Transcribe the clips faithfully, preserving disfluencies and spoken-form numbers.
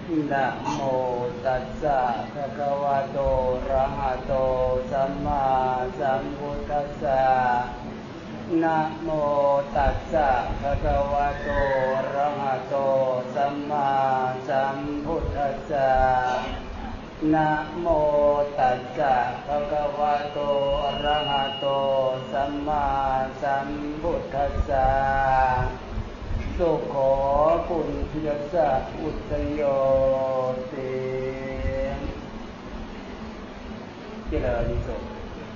นะโมตัสสะภะคะวะโตอะระหะโตสัมมาสัมพุทธัสสะนะโมตัสสะภะคะวะโตอะระหะโตสัมมาสัมพุทธัสสะนะโมตัสสะภะคะวะโตอะระหะโตสัมมาสัมพุทธัสสะสุขโขปุญญยัสสะอุตโยติเจริญสุข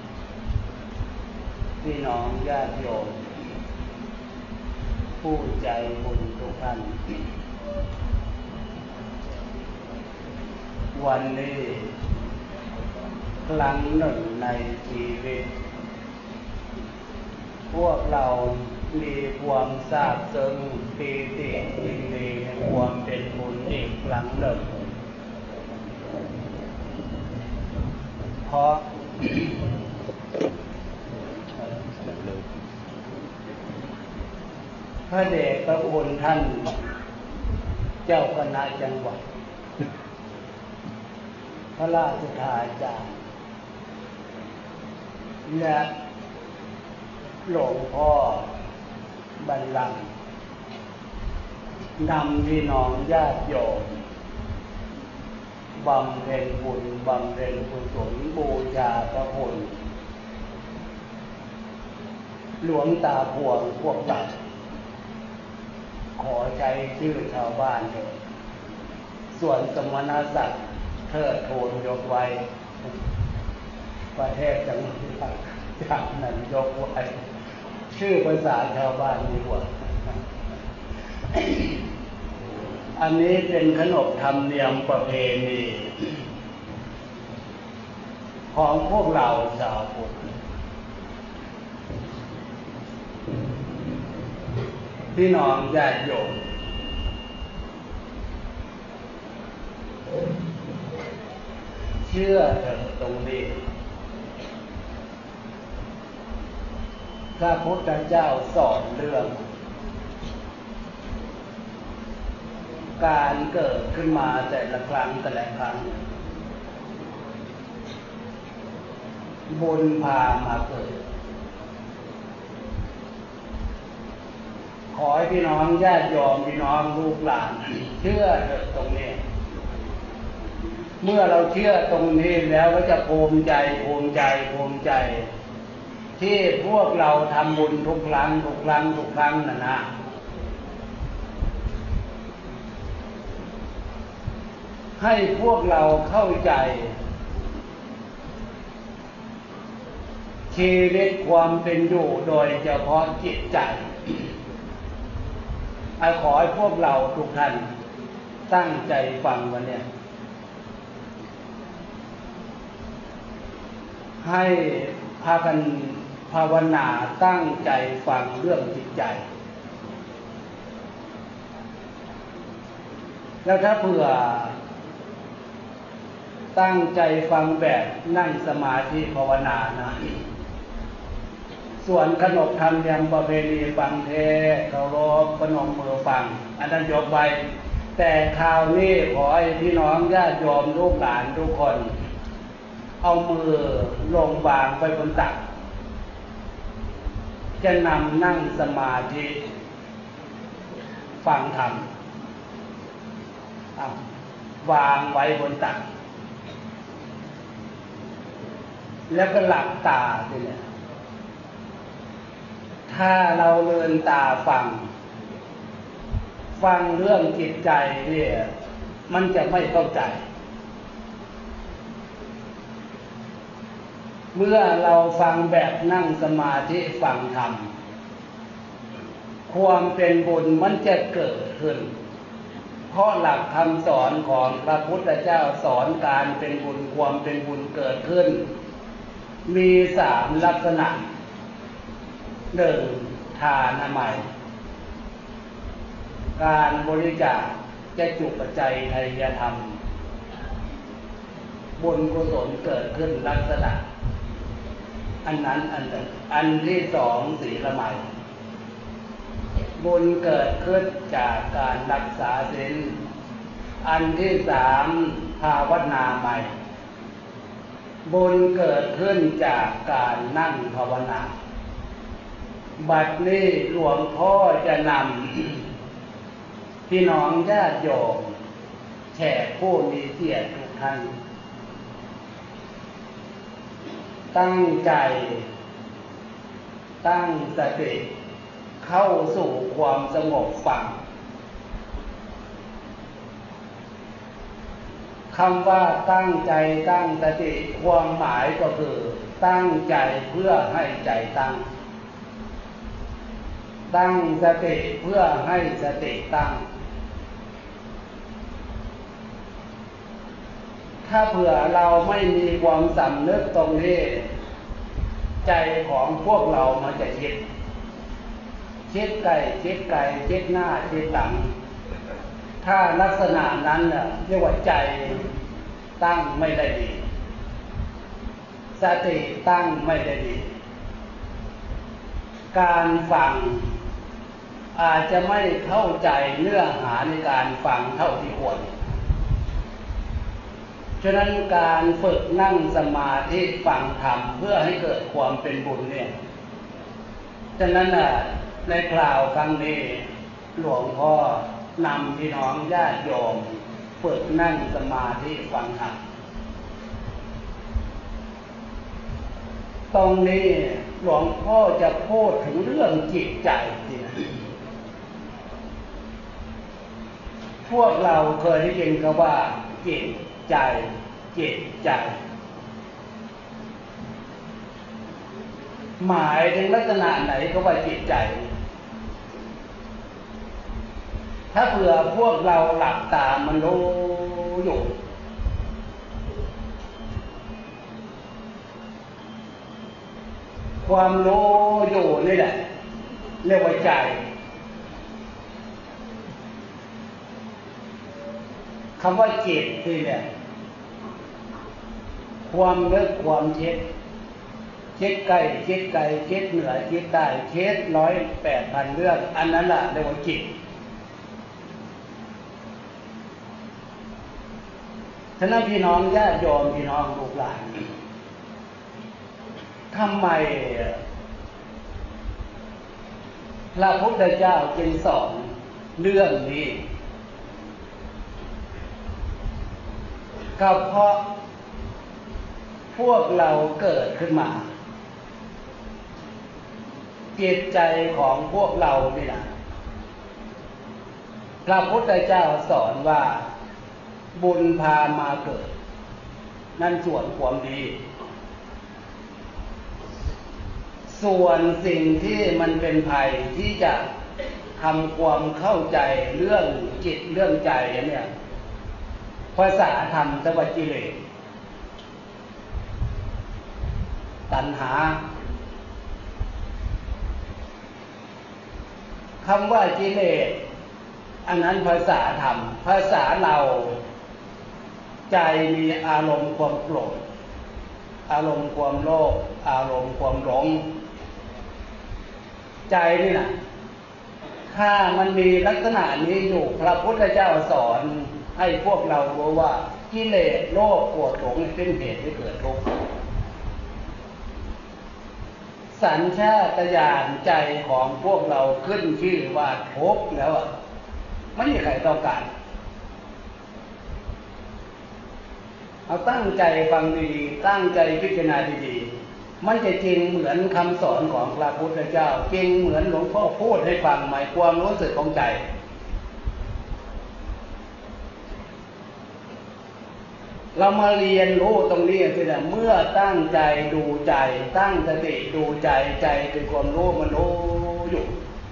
พี่น้องญาติโยมผู้ใจบุญทุกท่านวันนี้ครั้งหนึ่งในชีวิตพวกเรามีความซาบซึ้งปีติยินดีในความเป็นบุญอีกครั้งหนึ่งเพราะ พระเดชพระคุณท่านเจ้าคณะจังหวัดพระราชทานจากและหลวงพ่อบรรลังก์นำพี่น้องญาติโยมบำเพ็ญบุญบำเพ็ญกุศลบูชาพระคุณหลวงตาพวงพวกเราขอใช้ชื่อชาวบ้านเถิดส่วนสมณศักดิ์เทิดทูนยกไว้ประเทศจังหวัดจากนั้นยกไว้ชื่อภาษาชาวบ้านดีกว่า อันนี้เป็นขนบธรรมเนียมประเพณีของพวกเราชาวพุทธพี่น้องญาติโยมเชื่อเถิดตรงนี้พระพุทธเจ้าสอนเรื่องการเกิดขึ้นมาแต่ละครั้งแต่ละครั้งบุญพามาเกิดขอให้พี่น้องญาติโยมพี่น้องลูกหลานเชื่อเถิดตรงนี้เมื่อเราเชื่อตรงนี้แล้วก็จะภูมิใจภูมิใจภูมิใจที่พวกเราทำบุญทุกครั้งทุกครั้งทุกครั้งนะนะให้พวกเราเข้าใจชีวิตความเป็นอยู่โดยเฉพาะจิตใจขอให้พวกเราทุกท่านตั้งใจฟังวันนี้ให้พากันภาวนาตั้งใจฟังเรื่องจิตใจแล้วถ้าเผื่อตั้งใจฟังแบบนั่งสมาธิภาวนานะส่วนขนบธรรมเนียมประเพณีฟังเทศน์เคารพพนมมือฟังอันนั้นยกไว้แต่คราวนี้ขอให้พี่น้องญาติโยมลูกหลานทุกคนเอามือลงวางไปบนตักจะนำนั่งสมาธิฟังธรรมวางไว้บนตักแล้วก็หลับตาทีนี้ถ้าเราเลือนตาฟังฟังเรื่องจิตใจเนี่ยมันจะไม่เข้าใจเมื่อเราฟังแบบนั่งสมาธิฟังธรรมความเป็นบุญมันจะเกิดขึ้นเพราะหลักคำสอนของพระพุทธเจ้าสอนการเป็นบุญความเป็นบุญเกิดขึ้นมีสามลักษณะหนึ่งทานอมัยการบริจาคจะจุปัจจัยทายธรรมบุญกุศลเกิดขึ้นลักษณะอันนั้นอันหนึ่งอันที่สองศีลใหม่บุญเกิดขึ้นจากการรักษาศีลอันที่สามภาวนาใหม่บุญเกิดขึ้นจากการนั่งภาวนาบัดนี้หลวงพ่อจะนำพี่น้องญาติโยมแขกผู้มีเกียรติทุกท่านตั้งใจตั้งสติเข้าสู่ความสงบฟังคำว่าตั้งใจตั้งสติความหมายก็คือตั้งใจเพื่อให้ใจตั้งตั้งสติเพื่อให้สติตั้งถ้าเผื่อเราไม่มีความสำนึกตรงนี้ใจของพวกเรามันจะคิดคิดไกลคิดไกลคิดหน้าคิดหลังถ้าลักษณะนั้นน่ะเรียกว่าใจตั้งไม่ได้ดีสติตั้งไม่ได้ดีการฟังอาจจะไม่เข้าใจเนื้อหาในการฟังเท่าที่ควรฉะนั้นการฝึกนั่งสมาธิฟังธรรมเพื่อให้เกิดความเป็นบุญเนี่ยฉะนั้นน่ะในคราวครั้งนี้หลวงพ่อนำพี่น้องญาติโยมฝึกนั่งสมาธิฟังธรรมตรงนี้หลวงพ่อจะพูดถึงเรื่องจิตใจที่พวกเราเคยได้ยินกันว่าจิตใจจิตใจหมายถึงลักษณะไหนก็ว่าจิตใจถ้าเผื่อพวกเราหลับตามันรู้อยู่ความรู้อยู่นี่แหละเรียกว่าใจคำว่าจิตนี่เนี่ยความนึกความคิดคิดไกลคิดไกลคิดเหนือคิดใต้คิดร้อยแปดพันเรื่องอันนั้นแหละเรียกว่าจิตฉะนั้นพี่น้องญาติโยมพี่น้องลูกหลานทำไมพระพุทธเจ้าจึงสอนเรื่องนี้ก็เพราะพวกเราเกิดขึ้นมาจิตใจของพวกเรานี่นะพระพุทธเจ้าสอนว่าบุญพามาเกิดนั่นส่วนความดีส่วนสิ่งที่มันเป็นภัยที่จะทำความเข้าใจเรื่องจิตเรื่องใจเนี่ยภาษาธรรมตวักิเลสตัณหาคำว่ากิเลสอันนั้นภาษาธรรมภาษาเราใจมีอารมณ์ความโกรธอารมณ์ความโลภอารมณ์ความหลงใจนี่นะถ้ามันมีลักษณะนี้อยู่พระพุทธเจ้าสอนให้พวกเรารู้ว่ากิเลสโลภโกรธหลงเป็นเหตุให้เกิดทุกข์สัญชาตญาณใจของพวกเราขึ้นชื่อว่าทุกข์แล้วไม่มีใครต้องการเอาตั้งใจฟังดีตั้งใจพิจารณาดีๆมันจะจริงเหมือนคำสอนของพระพุทธเจ้าจริงเหมือนหลวงพ่อพูดให้ฟังหมายความรู้สึกของใจเรามาเรียนรู้ตรงนี้สินะเมื่อตั้งใจดูใจตั้งสติดูใจใจเป็นความรู้มันรู้อยู่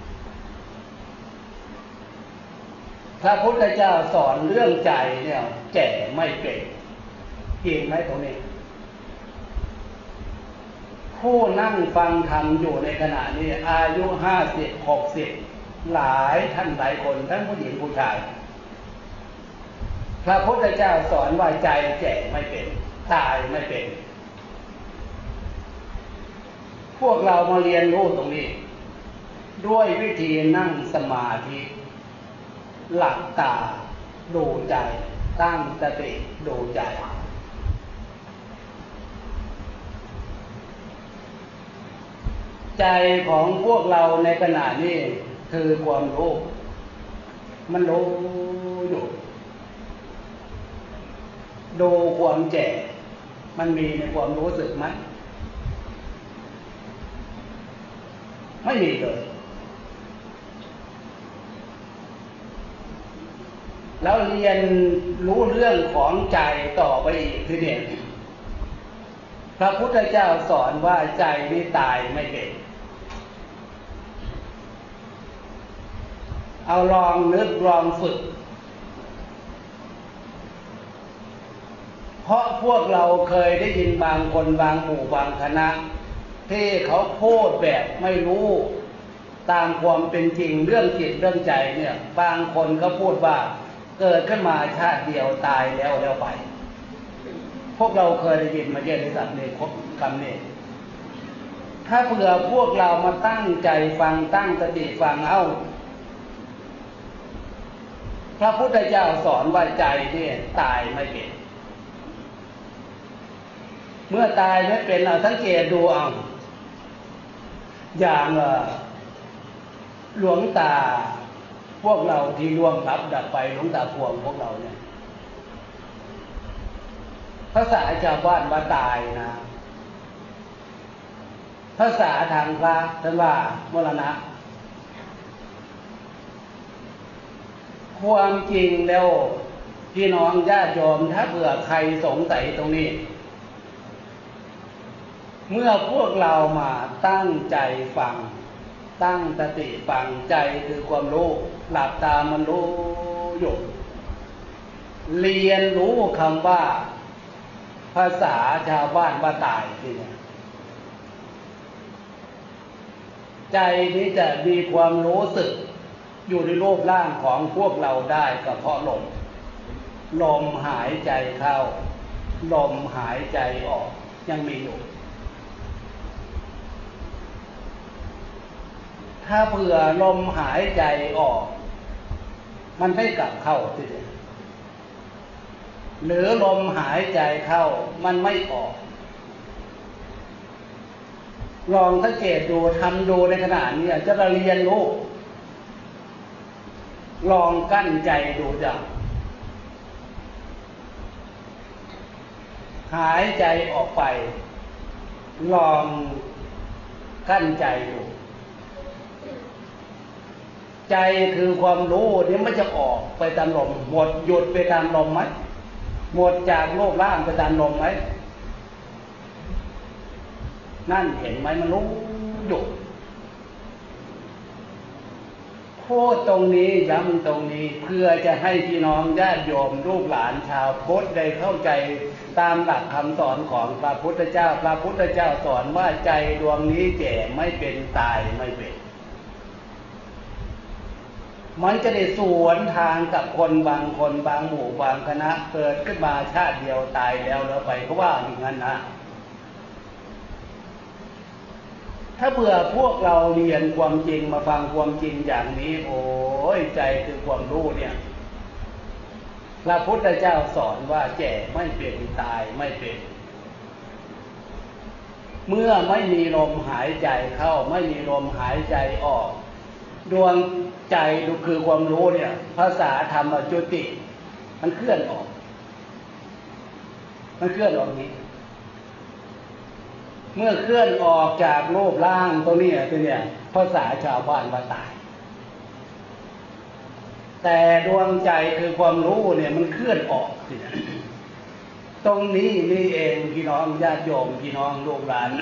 พระพุทธเจ้าสอนเรื่องใจเนี่ยแก่ไม่เป็นจริงไหมตรงนี้ผู้นั่งฟังธรรมอยู่ในขณะนี้อายุห้าสิบหกสิบหลายท่านหลายคนทั้งผู้หญิงผู้ชายพระพุทธเจ้าสอนว่าใจแก่ไม่เป็นตายไม่เป็นพวกเรามาเรียนรู้ตรงนี้ด้วยวิธีนั่งสมาธิหลับตาดูใจตั้งสติดูใจใจของพวกเราในขณะนี้คือความรู้มันรู้อยู่ดูความแก่มันมีในความรู้สึกไหมไม่มีเลยแล้วเรียนรู้เรื่องของใจต่อไปอีกทีเดียวพระพุทธเจ้าสอนว่าใจนี่ตายไม่เป็นเอาลองนึกลองฝึกเพราะพวกเราเคยได้ยินบางคนบางหมู่บางคณะที่เขาพูดแบบไม่รู้ตามความเป็นจริงเรื่องจิตเรื่องใจเนี่ยบางคนก็พูดว่าเกิดขึ้นมาชาติเดียวตายแล้วแล้วไปพวกเราเคยได้ยินมาเยอะในสัตว์ในคำนี้ถ้าเผื่อพวกเรามาตั้งใจฟังตั้งสติฟังเอาพระพุทธเจ้าสอนว่าใจเนี่ยตายไม่เป็นเมื่อตายไม่เป็นเราสังเกตดูเอาอย่างหลวงตาพวกเราที่ล่วงลับดับไปหลวงตาพวงพวกเราเนี่ยภาษาชาวบ้านว่าตายนะภาษาทางพระท่านว่ามรณะความจริงแล้วพี่น้องญาติโยมถ้าเผื่อใครสงสัยตรงนี้เมื่อพวกเรามาตั้งใจฟังตั้งสติฟังใจคือความรู้หลับตามันรู้อยู่เรียนรู้คำว่าภาษาชาวบ้านว่าตายทีนี้ใจนี้จะมีความรู้สึกอยู่ในรูปร่างของพวกเราได้ก็เพราะลมลมหายใจเข้าลมหายใจออกยังมีอยู่ถ้าเผื่อลมหายใจออกมันไม่กลับเข้าทีเดียวหรือลมหายใจเข้ามันไม่ออกลองสังเกตดูทำดูในขณะนี้จะเรียนรู้ลองกั้นใจดูจ้ะหายใจออกไปลองกั้นใจดูใจคือความรู้นี่มันจะออกไปตามลมหมดหยุดไปตามลมไหมหมดจากโลกล่างไปตามลมไหมนั่นเห็นไหมมันรู้อยู่พูดตรงนี้ย้ำตรงนี้เพื่อจะให้พี่น้องญาติโยมลูกหลานชาวพุทธได้เข้าใจตามหลักคำสอนของพระพุทธเจ้าพระพุทธเจ้าสอนว่าใจดวงนี้แก่ไม่เป็นตายไม่เป็นมันจะได้สวนทางกับคนบางคนบางหมู่บางคณะเกิดขึ้นมาชาติเดียวตายแล้วแล้วไปเขาว่าอย่างนั้นนะถ้าเผื่อพวกเราเรียนความจริงมาฟังความจริงอย่างนี้โอ้ยใจคือความรู้เนี่ยพระพุทธเจ้าสอนว่าแก่ไม่เป็นตายไม่เป็นเมื่อไม่มีลมหายใจเข้าไม่มีลมหายใจออกดวงใจดูคือความรู้เนี่ยภาษาธรรมจุติมันเคลื่อนออกมันเคลื่อนออกนี้เมื่อเคลื่อนออกจากรูปร่างตัวนี้ตัวเนี่ยภาษาชาวบ้านว่าตายแต่ดวงใจคือความรู้เนี่ยมันเคลื่อนออกตรงนี้นี่เองพี่น้องญาติโยมพี่น้องลูกหลาน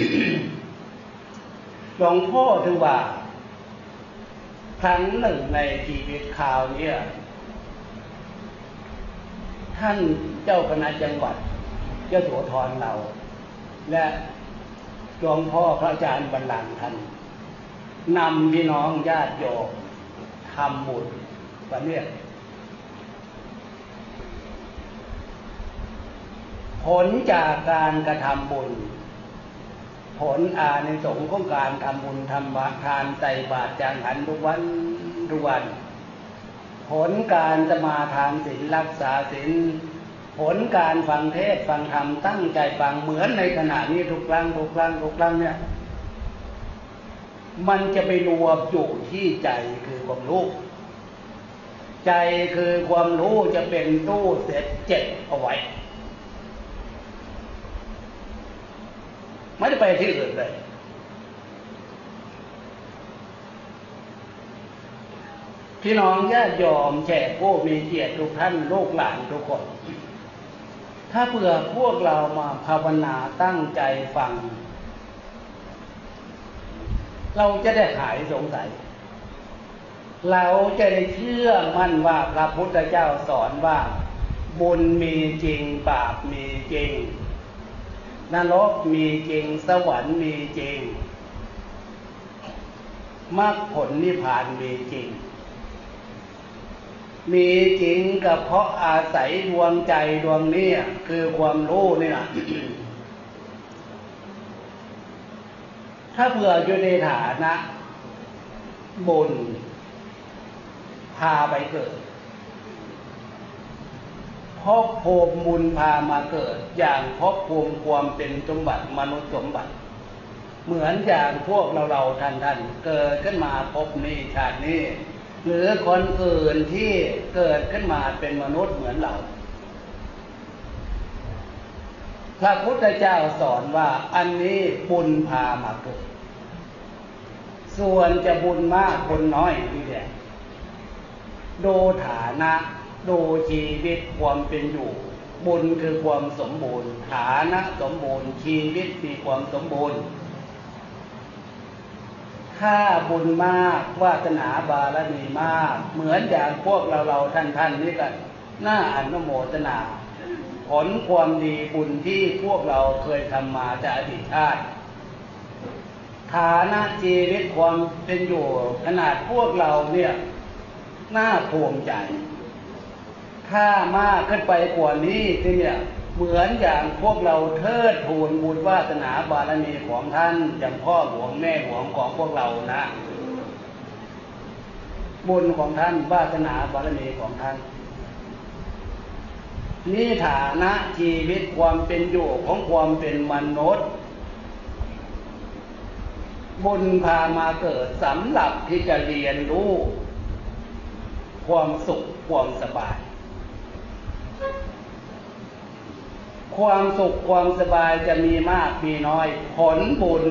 หลวงพ่อถือว่าครั้งหนึ่งในชีวิตคราวนี้ท่านเจ้าคณะจังหวัดยโสธรเราและหลวงพ่อพระอาจารย์บรรลังก์ท่านนำพี่น้องญาติโยมทำบุญประเนียดผลจากการกระทำบุญผลอานิสงส์ของการทำบุญทำทานใส่บาตรจางหันทุกวันทุกวันผลการสมาทานศีลรักษาศีลผลการฟังเทศน์ฟังธรรมตั้งใจฟังเหมือนในขณะนี้ทุกครั้งทุกครั้งทุกครั้งเนี่ยมันจะไปรวมอยู่ที่ใจคือความรู้ใจคือความรู้จะเป็นตู้เสร็จเจ็บเอาไว้ไม่ได้ไปที่อื่นเลยพี่น้องญาติโยมแขกผู้มีเกียรติทุกท่านลูกหลานทุกคนถ้าเผื่อพวกเรามาภาวนาตั้งใจฟังเราจะได้หายสงสัยเราจะได้เชื่อมั่นว่าพระพุทธเจ้าสอนว่าบุญมีจริงบาปมีจริงนรกมีจริงสวรรค์มีจริงมรรคผลนิพพานมีจริงมีจริงก็เพราะอาศัยดวงใจดวงนี้คือความรู้นี่แหละ ถ้าเผื่ออยู่ในฐานะบุญพาไปเกิดภพภูมิบุญพามาเกิดอย่างภพภูมิความเป็นสมบัติมนุษย์สมบัติเหมือนอย่างพวกเราเราท่านท่านเกิดขึ้นมาภพนี้ชาตินี้หรือคนอื่นที่เกิดขึ้นมาเป็นมนุษย์เหมือนเราพระพุทธเจ้าสอนว่าอันนี้บุญพามาเกิดส่วนจะบุญมากบุญน้อยนี่แหละดูฐานะดูชีวิตความเป็นอยู่บุญคือความสมบูรณ์ฐานะสมบูรณ์ชีวิตมีความสมบูรณ์ถ้าบุญมากวาสนาบารมีมากเหมือนอย่างพวกเราเราท่านท่านนี่ก็น่าอนุโมทนาผลความดีบุญที่พวกเราเคยทำมาจากอดีตชาติฐานะชีวิตความเป็นอยู่ขนาดพวกเราเนี่ยน่าภูมิใจถ้ามากขึ้นไปกว่านี้ที่เนี่ยเหมือนอย่างพวกเราเทิดทูนบุญวาสนาบารมีของท่านอย่างพ่อหลวงแม่หลวงของพวกเรานะบุญของท่านวาสนาบารมีของท่านนี่ฐานะชีวิตความเป็นอยู่ของความเป็นมนุษย์บุญพามาเกิดสำหรับที่จะเรียนรู้ความสุขความสบายความสุขความสบายจะมีมากมีน้อยผลบุญ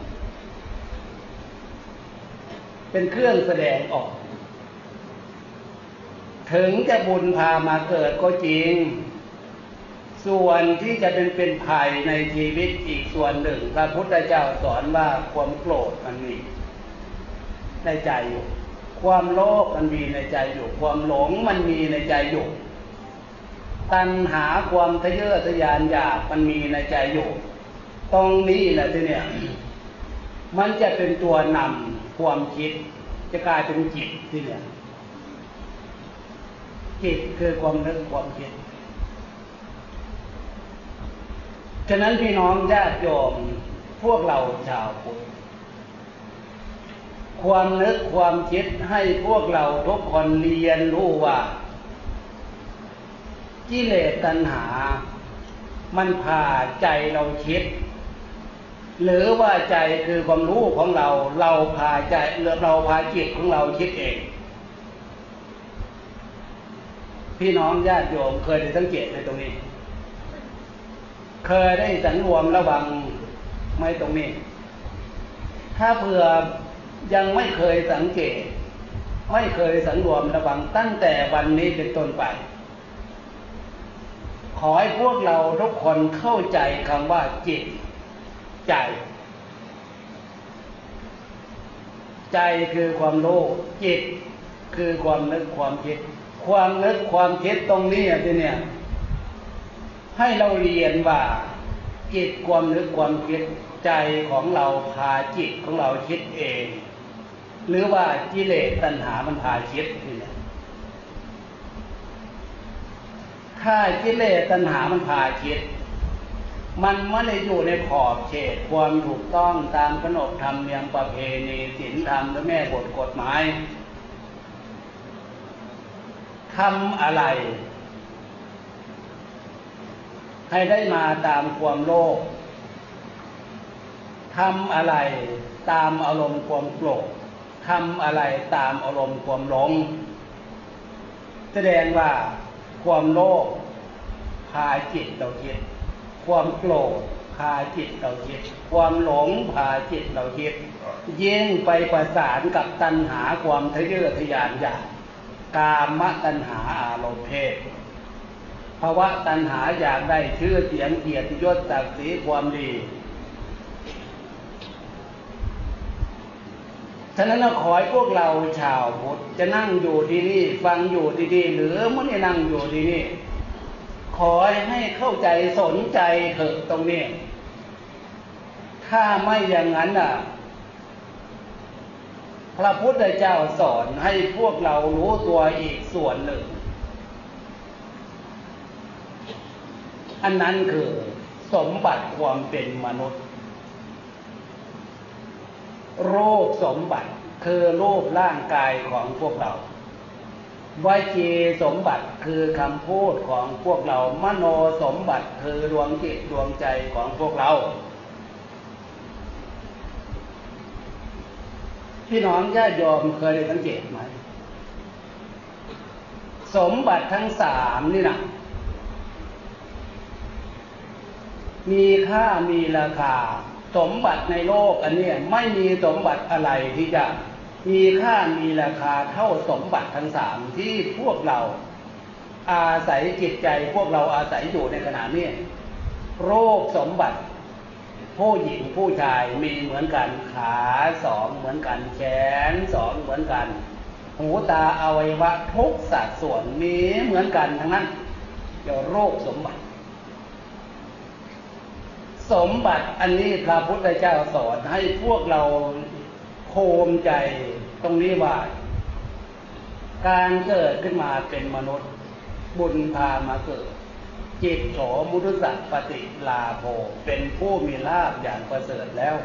เป็นเครื่องแสดงออกถึงจะบุญพามาเกิดก็จริงส่วนที่จะเป็นเป็นภัยในชีวิตอีกส่วนหนึ่งพระพุทธเจ้าสอนว่าความโกรธมันมีในใจอยู่ความโลภมันมีในใจอยู่ความหลงมันมีในใจอยู่ตัณหาความทะเยอทะยานอยากมันมีในใจอยู่ตรงนี้แหละที่เนี่ยมันจะเป็นตัวนำความคิดจะกลายเป็นจิตที่เนี่ยจิตคือความนึกความคิดฉะนั้นพี่น้องญาติโยมพวกเราชาวพุทธความนึกความคิดให้พวกเราทุกคนเรียนรู้ว่ากิเลสตัณหามันพาใจเราคิดหรือว่าใจคือความรู้ของเราเราพาใจเราพาจิตของเราคิดเองพี่น้องญาติโยมเคยได้สังเกตในตรงนี้เคยได้สังรวมระวังไหมตรงนี้ถ้าเผื่อยังไม่เคยสังเกตไม่เคยสังรวมระวังตั้งแต่วันนี้เป็นต้นไปขอให้พวกเราทุกคนเข้าใจคำว่าจิตใจใจคือความรู้จิตคือความนึกความคิดความนึกความคิดตรงนี้ทีเนี่ยให้เราเรียนว่าจิตความนึกความคิดใจของเราพาจิตของเราคิดเองหรือว่ากิเลสตัณหามันพาคิดนี่แหละถ้ากิเลสตัณหามันพาคิดมันไม่ได้อยู่ในขอบเขตความถูกต้องตามขนบธรรมเนียมประเพณีศีลธรรมและแม่บทกฎหมายทำอะไรให้ได้มาตามความโลภทำอะไรตามอารมณ์ความโกรธทำอะไรตามอารมณ์ความหลงแสดงว่าความโลภพาจิตเราคิดความโกรธพาจิตเราคิดความหลงพาจิตเราคิดยิ่งไปประสานกับตัณหาความทะเยอทะยานอยากกามตัณหาอารมณ์เพศภาวะตัณหาอยากได้ชื่อเสียงเกียรติยศศักดิ์ศรีความดีฉะนั้นเราขอให้พวกเราชาวพุทธจะนั่งอยู่ที่นี่ฟังอยู่ดีๆหรือไม่ได้นั่งอยู่ที่นี่ขอให้เข้าใจสนใจเถอะตรงนี้ถ้าไม่อย่างนั้นน่ะพระพุทธเจ้าสอนให้พวกเรารู้ตัวอีกส่วนหนึ่งอันนั้นคือสมบัติความเป็นมนุษย์รูปสมบัติคือรูปร่างกายของพวกเราวจีสมบัติคือคำพูดของพวกเรามโนสมบัติคือดวงจิตดวงใจของพวกเราพี่น้องญาติโยมเคยได้สังเกตไหมสมบัติทั้งสามนี่นะมีค่ามีราคาสมบัติในโลกอันนี้ไม่มีสมบัติอะไรที่จะมีค่ามีราคาเท่าสมบัติทั้งสามที่พวกเราอาศัยจิตใจพวกเราอาศัยอยู่ในขณะนี้โรคสมบัติผู้หญิงผู้ชายมีเหมือนกันขาสองเหมือนกันแขนสองเหมือนกันหูตาอวัยวะทุกสัดส่วนมีเหมือนกันทั้งนั้นเดี๋ยวโรคสมบัติสมบัติอันนี้พระพุทธเจ้าสอนให้พวกเราโคมใจตรงนี้ว่าการเกิดขึ้นมาเป็นมนุษย์บุญพามาเกิดจิตโสมุทุสัพปฏิลาโภเป็นผู้มีลาภอย่างประเสริฐแล้ว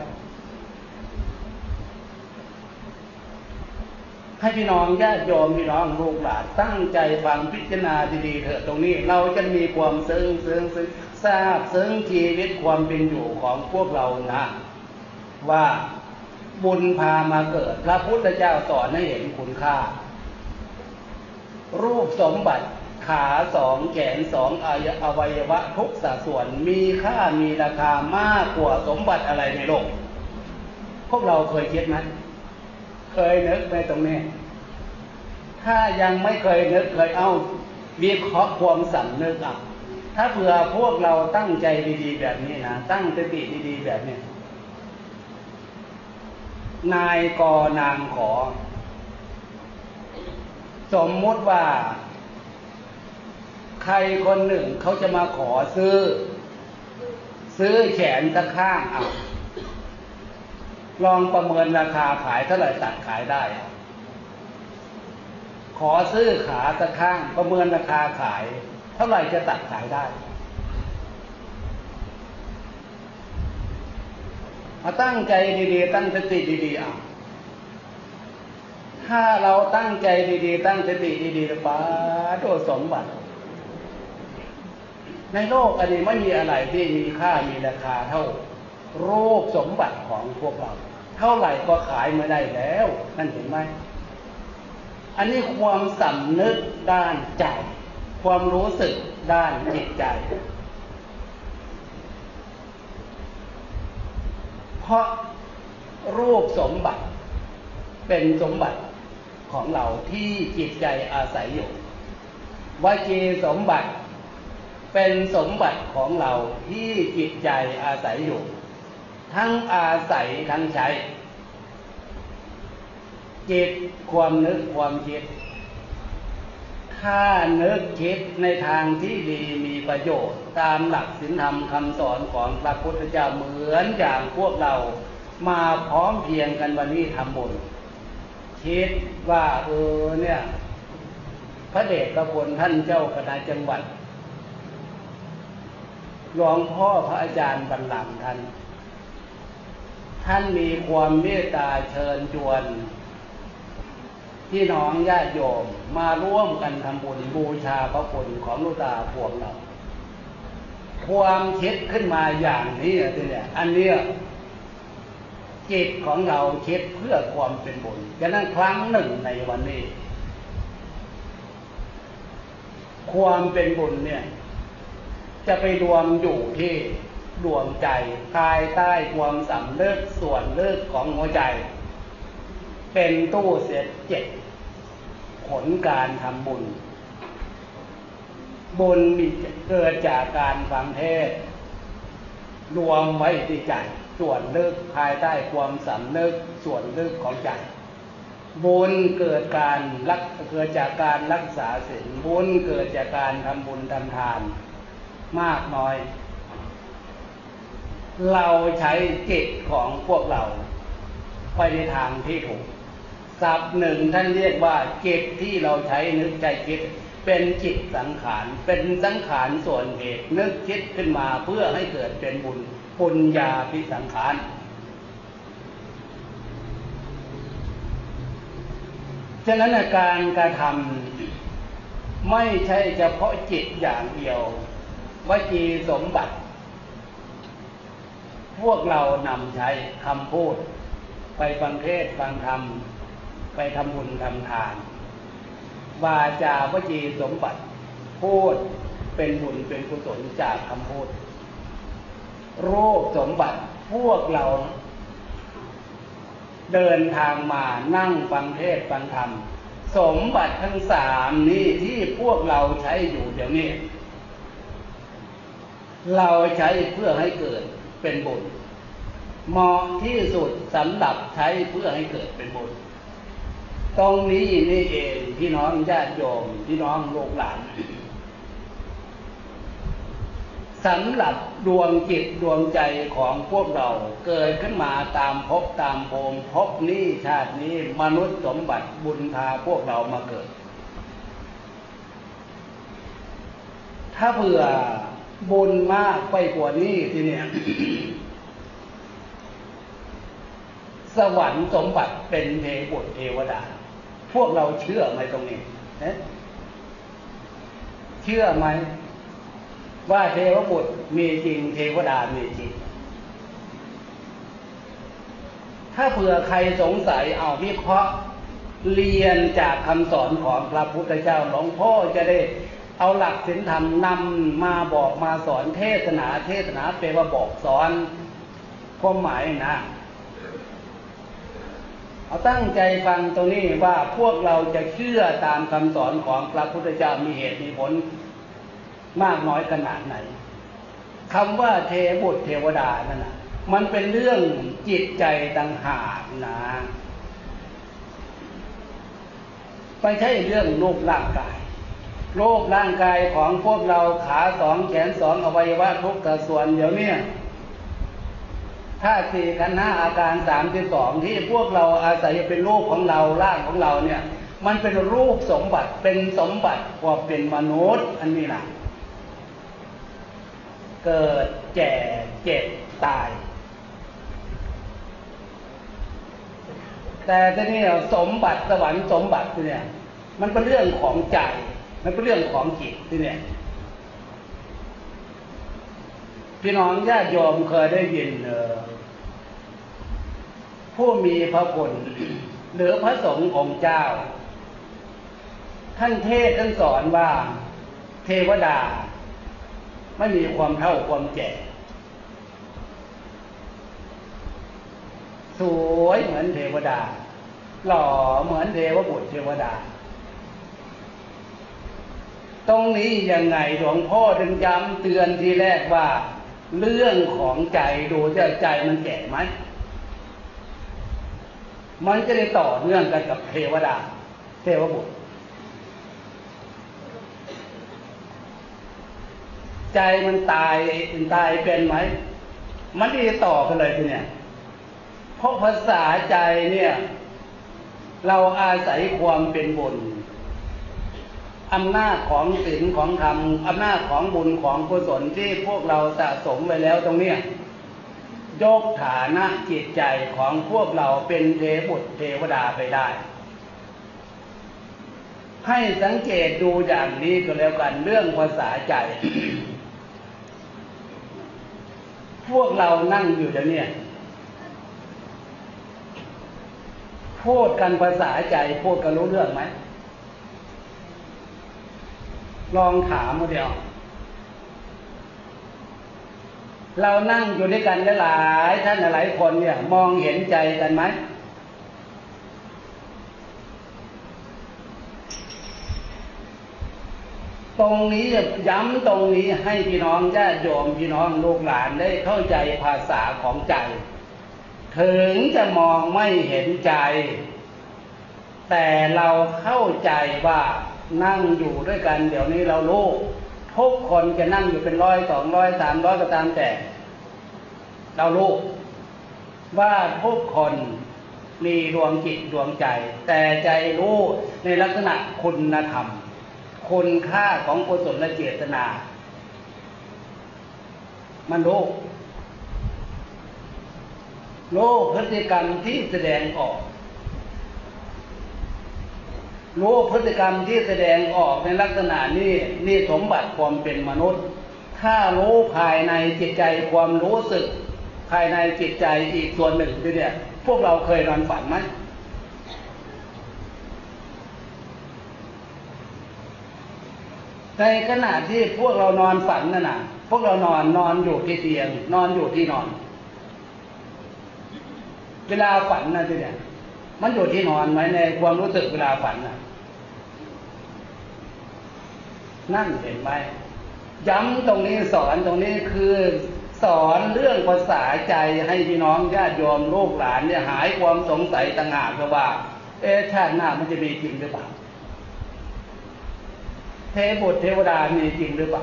ให้พี่น้องญาติโยมพี่น้องลูกหลานตั้งใจฟังพิจารณาดีๆเถอะตรงนี้เราจะมีความซึ้งซึ้งซึ้งทราบซึ้งชีวิตความเป็นอยู่ของพวกเรานะว่าบุญพามาเกิดพระพุทธเจ้าสอนให้เห็นคุณค่ารูปสมบัติขาสองแขนสองอวัยวะทุกสัดส่วนมีค่ามีราคามากกว่าสมบัติอะไรในโลกพวกเราเคยคิดไหมเคยนึกไหมตรงนี้ถ้ายังไม่เคยนึกเคยเอาวิเคราะห์ความสำนึกอ่ะถ้าเผื่อพวกเราตั้งใจดีๆแบบนี้นะตั้งสติดีๆแบบนี้นายกนางขอสมมุติว่าใครคนหนึ่งเขาจะมาขอซื้อซื้อแขนสักข้างอ่ะลองประเมินราคาขายเท่าไหร่ตัดขายได้ขอซื้อขาสักข้างประเมินราคาขายเท่าไหร่จะตัดขายได้มาตั้งใจดีๆตั้งสติดีๆอ่ะถ้าเราตั้งใจดีๆตั้งสติดีๆป้าโดยสมบัติในโลกอันนี้ไม่มีอะไรที่มีค่ามีราคาเท่ารูปสมบัติของพวกเราเท่าไหร่ก็ขายไม่ได้แล้วนั่นเห็นไหมอันนี้ความสำนึกด้านใจความรู้สึกด้านจิตใจเพราะรูปสมบัติเป็นสมบัติของเราที่จิตใจอาศัยอยู่วจีสมบัติเป็นสมบัติของเราที่จิตใจอาศัยอยู่ทั้งอาศัยทั้งใช้จิตความนึกความคิดถ้านึกคิดในทางที่ดีมีประโยชน์ตามหลักศีลธรรมคำสอนของพระพุทธเจ้าเหมือนอย่างพวกเรามาพร้อมเพียงกันวันนี้ทำบุญคิดว่าเออเนี่ยพระเดชพระคุณท่านเจ้าคณะจังหวัดหลวงพ่อพระอาจารย์บรรลังก์ท่านท่านมีความเมตตาเชิญชวนพี่น้องญาติโยมมาร่วมกันทำบุญบูชาพระคุณของหลวงตาพวกเราความคิดขึ้นมาอย่างนี้ทีเนี่ยอันเนี้ยจิตของเราคิดเพื่อความเป็นบุญฉะนั้นครั้งหนึ่งในวันนี้ความเป็นบุญเนี่ยจะไปรวมอยู่ที่ดวงใจภายใต้ความสำนึกส่วนลึกของหัวใจเป็นตู้เศษเจ็ดผลการทำบุญบุญมีเกิดจากการฟังเทศน์รวมไว้ที่ใจส่วนลึกภายใต้ความสำนึกส่วนลึกของใจบุญเกิดการรักเกิดจากการรักษาศีลบุญเกิดจากการทำบุญทำทานมากน้อยเราใช้จิตของพวกเราไปในทางที่ถูกศัพท์หนึ่งท่านเรียกว่าจิตที่เราใช้นึกใจคิดเป็นจิตสังขารเป็นสังขารส่วนเหตุนึกคิดขึ้นมาเพื่อให้เกิดเป็นบุญปุญญาภิสังขารฉะนั้นการกระทำไม่ใช่เฉพาะจิตอย่างเดียววจีสมบัติพวกเรานำใช้คำพูดไปฟังเทศน์ฟังธรรมไปทำบุญทำทานวาจาวจีสมบัติพูดเป็นบุญเป็นกุศลจากคำพูดรูปสมบัติพวกเราเดินทางมานั่งฟังเทศน์ฟังธรรมสมบัติทั้งสามนี้ที่พวกเราใช้อยู่เดี๋ยวนี้เราใช้เพื่อให้เกิดเป็นบุญเหมาะที่สุดสำหรับใช้เพื่อให้เกิดเป็นบุญตรงนี้นี่เองพี่น้องญาติโยมพี่น้องลูกหลานสำหรับดวงจิตดวงใจของพวกเราเกิดขึ้นมาตามภพตามภูมิภพนี้ชาตินี้มนุษย์สมบัติบุญพาพวกเรามาเกิดถ้าเผื่อบุญมากไปกว่านี้ทีเนี่ย สวรรค์สมบัติเป็นเทพบุตรเทวดาพวกเราเชื่อไหมตรงนี้เชื่อไหมว่าเทวบุตรมีจริงเทวดามีจริงถ้าเผื่อใครสงสัยเอาวิเคราะห์เรียนจากคำสอนของพระพุทธเจ้าหลวงพ่อจะได้เอาหลักศีลธรรมนำมาบอกมาสอนเทศนาเทศนาแปลว่าบอกสอนความหมายนะเอาตั้งใจฟังตรงนี้ว่าพวกเราจะเชื่อตามคำสอนของพระพุทธเจ้ามีเหตุมีผลมากน้อยขนาดไหนคำว่าเทพบุตรเทวดานั่นนะมันเป็นเรื่องจิตใจต่างหากนะไม่ใช่เรื่องรูปร่างกายรูปร่างกายของพวกเราขาสองแขนสองอวัยวะทุกส่วนเดี๋ยวนี้ถ้าสี่ขันธ์ห้าอาการสามสิบสองที่พวกเราอาศัยเป็นรูปของเราร่างของเราเนี่ยมันเป็นรูปสมบัติเป็นสมบัติกว่าเป็นมนุษย์อันนี้นะเกิดแก่เจ็บตายแต่ทีนี้สมบัติสวรรค์สมบัติเนี่ยมันเป็นเรื่องของใจมันเป็นเรื่องของจิตที่เนี่ยพี่น้องญาติโยมเคยได้ยินเออผู้มีพระคุณหรือพระสงฆ์องค์เจ้าท่านเทศน์ท่านสอนว่าเทวดาไม่มีความเฒ่าความแก่สวยเหมือนเทวดาหล่อเหมือนเทวบุตรเทวดาตรงนี้ยังไงหลวงพ่อถึงย้ำเตือนทีแรกว่าเรื่องของใจดูจะใจมันแก่ไหมมันจะได้ต่อเนื่องกันกับเทวดาเทวบุตรใจมันตายตายเป็นไหมมันจะต่อกันเลยทีเนี่ยเพราะภาษาใจเนี่ยเราอาศัยความเป็นบุญอำนาจของศีลของธรรมอำนาจของบุญของกุศลที่พวกเราสะสมไว้แล้วตรงเนี้ยยกฐานะจิตใจของพวกเราเป็นเทพบุตรเทวดาไปได้ให้สังเกตดูอย่างนี้ก็แล้วกันเรื่องภาษาใจ พวกเรานั่งอยู่เดี๋ยวนี้พูดกันภาษาใจพูดกันรู้เรื่องไหมลองถามมาเดียวเรานั่งอยู่ด้วยกันหลายท่านหลายคนเนี่ยมองเห็นใจกันไหมตรงนี้ย้ำตรงนี้ให้พี่น้องญาติโยมพี่น้องลูกหลานได้เข้าใจภาษาของใจถึงจะมองไม่เห็นใจแต่เราเข้าใจว่านั่งอยู่ด้วยกันเดี๋ยวนี้เรารู้ทุกคนจะนั่งอยู่เป็นร้อยสองร้อยสามร้อยก็ตามแต่เรารู้ว่าทุกคนมีดวงจิตดวงใจแต่ใจรู้ในลักษณะคุณธรรมคุณค่าของกุศลเจตนามันรู้รู้พฤติกรรมที่แสดงออกรู้พฤติกรรมที่แสดงออกในลักษณะนี้นี่สมบัติความเป็นมนุษย์ถ้ารู้ภายในจิตใจความรู้สึกภายในจิตใจอีกส่วนหนึ่งที่เนี่ยพวกเราเคยนอนฝันไหมในขณะที่พวกเรานอนฝันนั่นน่ะพวกเรานอนนอนอยู่ที่เตียงนอนอยู่ที่นอนเวลาฝันนะที่เนี่ยมันอยู่ที่นอนไหมในความรู้สึกเวลาฝันน่ะนั่นเห็นไหมย้ำตรงนี้สอนตรงนี้คือสอนเรื่องภาษาใจให้พี่น้องญาติโยมลูกหลานเนี่ยหายความสงสัยต่างหากว่าเอ๊ะชาติหน้ามันจะมีจริงหรือเปล่าเทพบุตรเทวดามีจริงหรือเปล่า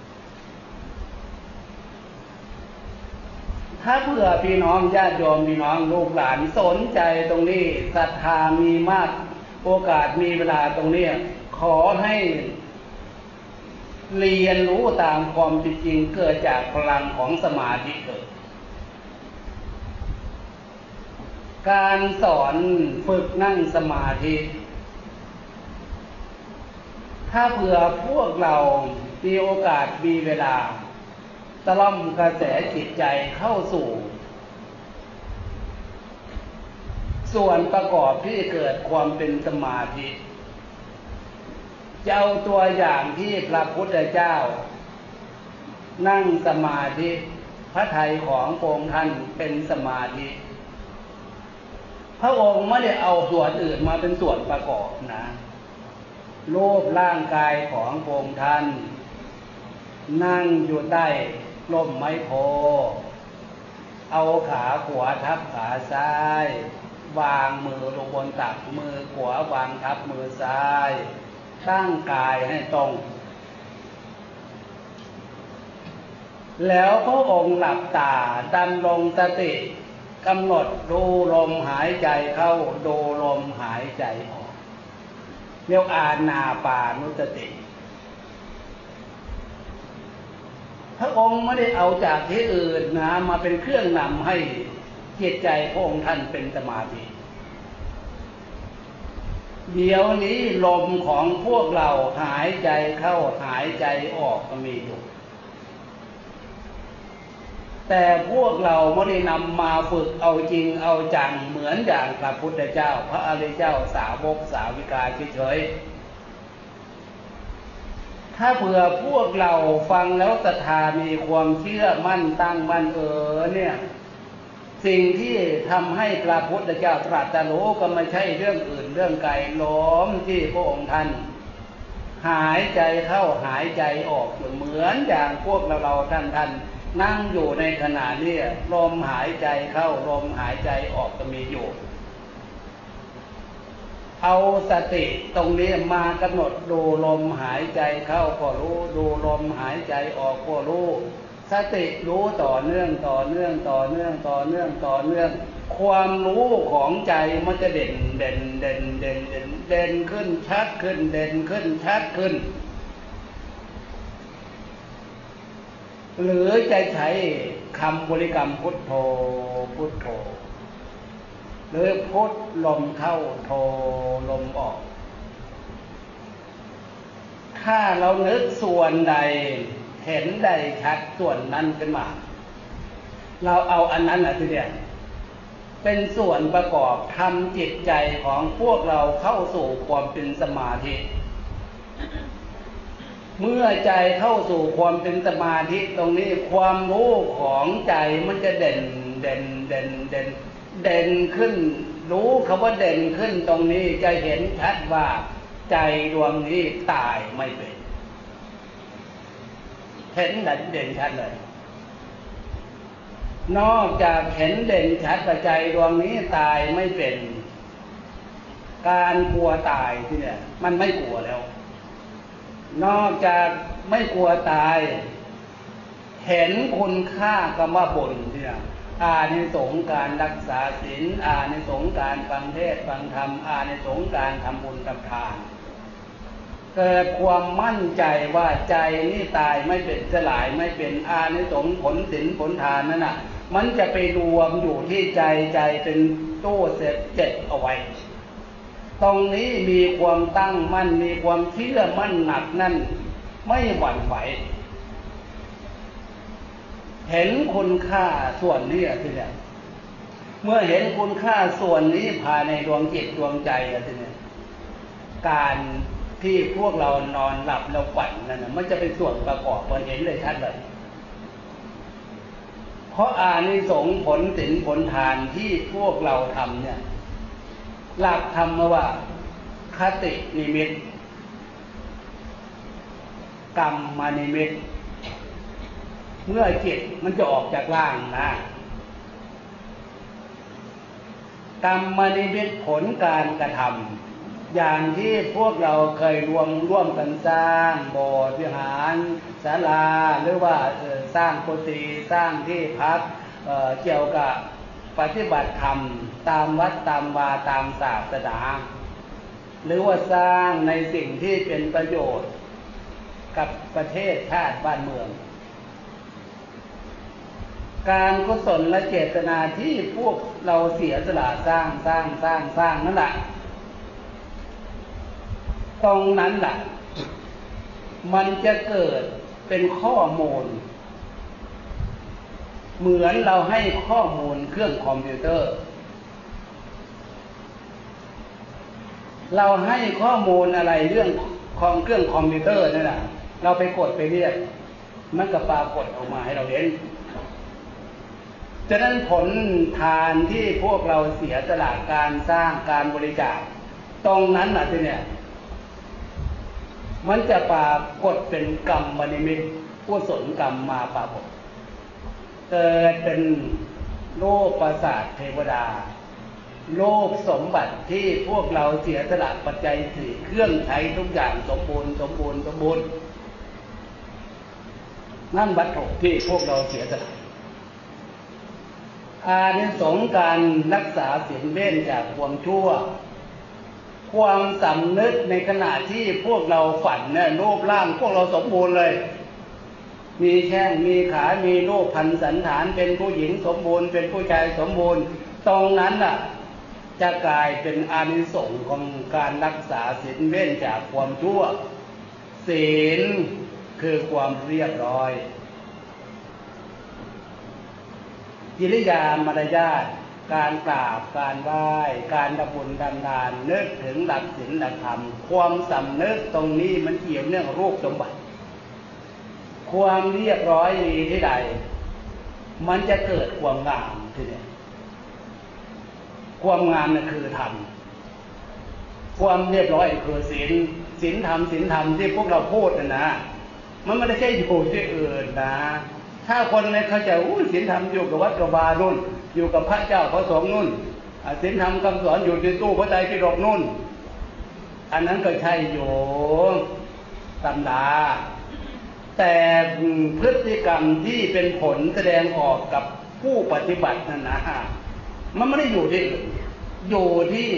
ถ้าเผื่อพี่น้องญาติโยมพี่น้องลูกหลานสนใจตรงนี้ศรัทธามีมากโอกาสมีเวลาตรงนี้ขอให้เรียนรู้ตามความจริงเกิดจากพลังของสมาธิเกิดการสอนฝึกนั่งสมาธิถ้าเผื่อพวกเรามีโอกาสมีเวลาตะล่อมกระแสจิตใจเข้าสู่ส่วนประกอบที่เกิดความเป็นสมาธิจะเอาตัวอย่างที่พระพุทธเจ้านั่งสมาธิพระทัยของพระองค์ท่านเป็นสมาธิพระองค์ไม่ได้เอาส่วนอื่นมาเป็นส่วนประกอบนะรูปร่างกายของพระองค์ท่านนั่งอยู่ใต้ร่มไม้โพเอาขาขวาทับขาซ้ายวางมือลงบนตักมือขวาวางทับมือซ้ายตั้งกายให้ตรงแล้วพระองค์หลับตาดำรงสติกำหนดดูลมหายใจเข้าดูลมหายใจออกเรียกอานาปานุสติพระองค์ไม่ได้เอาจากที่อื่นนะมาเป็นเครื่องนำให้จิตใจพระองค์ท่านเป็นสมาธิเดี๋ยวนี้ลมของพวกเราหายใจเข้าหายใจออกก็มีอยู่แต่พวกเราไม่ได้นำมาฝึกเอาจริงเอาจังเหมือนอย่างพระพุทธเจ้าพระอริยเจ้าสาวกสาวิกาเฉยๆถ้าเผื่อพวกเราฟังแล้วศรัทธามีความเชื่อมั่นตั้งมั่นเออเนี่ยสิ่งที่ทำให้พระพุทธเจ้าตรัสรู้ก็ไม่ใช่เรื่องอื่นเรื่องไกลล้อมที่พระองค์ท่านหายใจเข้าหายใจออกเหมือนอย่างพวกเราเราท่านท่านนั่งอยู่ในขณะนี้ลมหายใจเข้าลมหายใจออกก็มีอยู่เอาสติตรงนี้มากำหนดดูลมหายใจเข้าก็รู้ดูลมหายใจออกก็รู้สติรู้ต่อเนื่องต่อเนื่องต่อเนื่องต่อเนื่องต่อเนื่องความรู้ของใจมันจะเด่นเด่นเด่นเด่นเด่นเด่นขึ้นชัดขึ้นเด่นขึ้นชัดขึ้นหรือจะใช้คำบริกรรมพุทโธพุทโธหรือพุทลมเข้าโธลมออกถ้าเรานึกส่วนใดเห็นได้ชัดส่วนนั้นขึ้นมาเราเอาอันนั้นอ่ะทีเดียวเป็นส่วนประกอบทำจิตใจของพวกเราเข้าสู่ความเป็นสมาธิเมื่อใจเข้าสู่ความเป็นสมาธิตรงนี้ความรู้ของใจมันจะเด่นเด่นเด่นเด่นเด่นขึ้นรู้คำว่าเด่นขึ้นตรงนี้จะเห็นชัดว่าใจดวงนี้ตายไม่เป็นเห็นเด่นชัดเลยนอกจากเห็นเด่นชัดว่าใจดวงนี้ตายไม่เป็นการกลัวตายที่เนี่ยมันไม่กลัวแล้วนอกจากไม่กลัวตายเห็นคุณค่าคำว่าบุญเนี่ยอานิสงส์การรักษาศีลอานิสงส์การฟังเทศน์ฟังธรรมอานิสงส์การทำบุญทำทานเกิดความมั่นใจว่าใจนี่ตายไม่เป็นสลายไม่เป็นอานิสงส์ผลศีลผลทานนั่นน่ะมันจะไปรวมอยู่ที่ใจใจเป็นตู้เสร็จเจ็ดเอาไว้ตรงนี้มีความตั้งมั่นมีความเชื่อมั่นหนักนั่นไม่หวั่นไหวเห็นคุณค่าส่วนนี้ทีเดียวเมื่อเห็นคุณค่าส่วนนี้ภายในดวงจิตดวงใจทีเดียวการที่พวกเรานอนหลับเราฝันนั่นนะมันจะเป็นส่วนประกอบมันเห็นเลยชัดเลยเพราะอานิสงส์ผลศีลผลทานที่พวกเราทำเนี่ยหลักธรรมว่าคตินิมิตกรรมนิมิตเมื่อจิตมันจะออกจากร่างนะกรรมนิมิตผลการกระทำอย่างที่พวกเราเคยรวมร่วมกันสร้างโบสถ์วิหารศาลาหรือว่าสร้างกุฏิสร้างที่พัก เอ่อ เกี่ยวกับปฏิบัติธรรมตามวัดตามวาตามศาสนาหรือว่าสร้างในสิ่งที่เป็นประโยชน์กับประเทศชาติบ้านเมืองการกุศลและเจตนาที่พวกเราเสียสละสร้างสร้างสร้างสร้างนั่นแหละตรงนั้นแหละมันจะเกิดเป็นข้อมูลเหมือนเราให้ข้อมูลเครื่องคอมพิวเตอร์เราให้ข้อมูลอะไรเรื่องของเครื่องคอมพิวเตอร์นั่นแหละเราไปกดไปเรียกมันก็ปรากฏออกมาให้เราเห็นฉะนั้นผลทานที่พวกเราเสียสละการสร้างการบริจาคตรงนั้นน่ะที่เนี่ยมันจะปรากฏเป็นกรรมนิมิตกุศลกรรมมาปรากฏเกิดเป็นโลกประสาทเทวดาโลกสมบัติที่พวกเราเสียสละปัจจัยสี่เครื่องใช้ทุกอย่างสมบูรณ์สมบูรณ์สมบูรณ์นั่นวัตถุที่พวกเราเสียสละอานิสงส์การรักษาศีลเว้นจากความชั่วความสำนึกในขณะที่พวกเราฝันเนี่ยรูปร่างพวกเราสมบูรณ์เลยมีแข้งมีขามีรูปพรรณสันฐานเป็นผู้หญิงสมบูรณ์เป็นผู้ชายสมบูรณ์ตรงนั้นน่ะจะกลายเป็นอานิสงส์ของการรักษาศีลเว้นจากความชั่วศีลคือความเรียบร้อยกิริยามารยาทการกราบการไหว้การทำบุญทำทานนึกถึงหลักศีลหลักธรรมความสำนึกตรงนี้มันเกี่ยวเนื่องรูปสมบัติความเรียบร้อยมีที่ใดมันจะเกิดความงามที่นี่ความงามนั่นคือธรรมความเรียบร้อยคือศีลศีลธรรมศีลธรรมที่พวกเราพูดนะนะมันไม่ได้ใช่อยู่ที่อื่นนะถ้าคนในเขาจะอู้ศีลธรรมอยู่กับวัดกับวานุ่นอยู่กับพระเจ้าพระสงฆ์นุ่นศีลธรรมคำสอนอยู่ในตู้พระไตรปิฎกนุ่นอันนั้นก็ใช่อยู่ตำราแต่พฤติกรรมที่เป็นผลแสดงออกกับผู้ปฏิบัตินั่นนะมันไม่ได้อยู่ที่อยู่ที่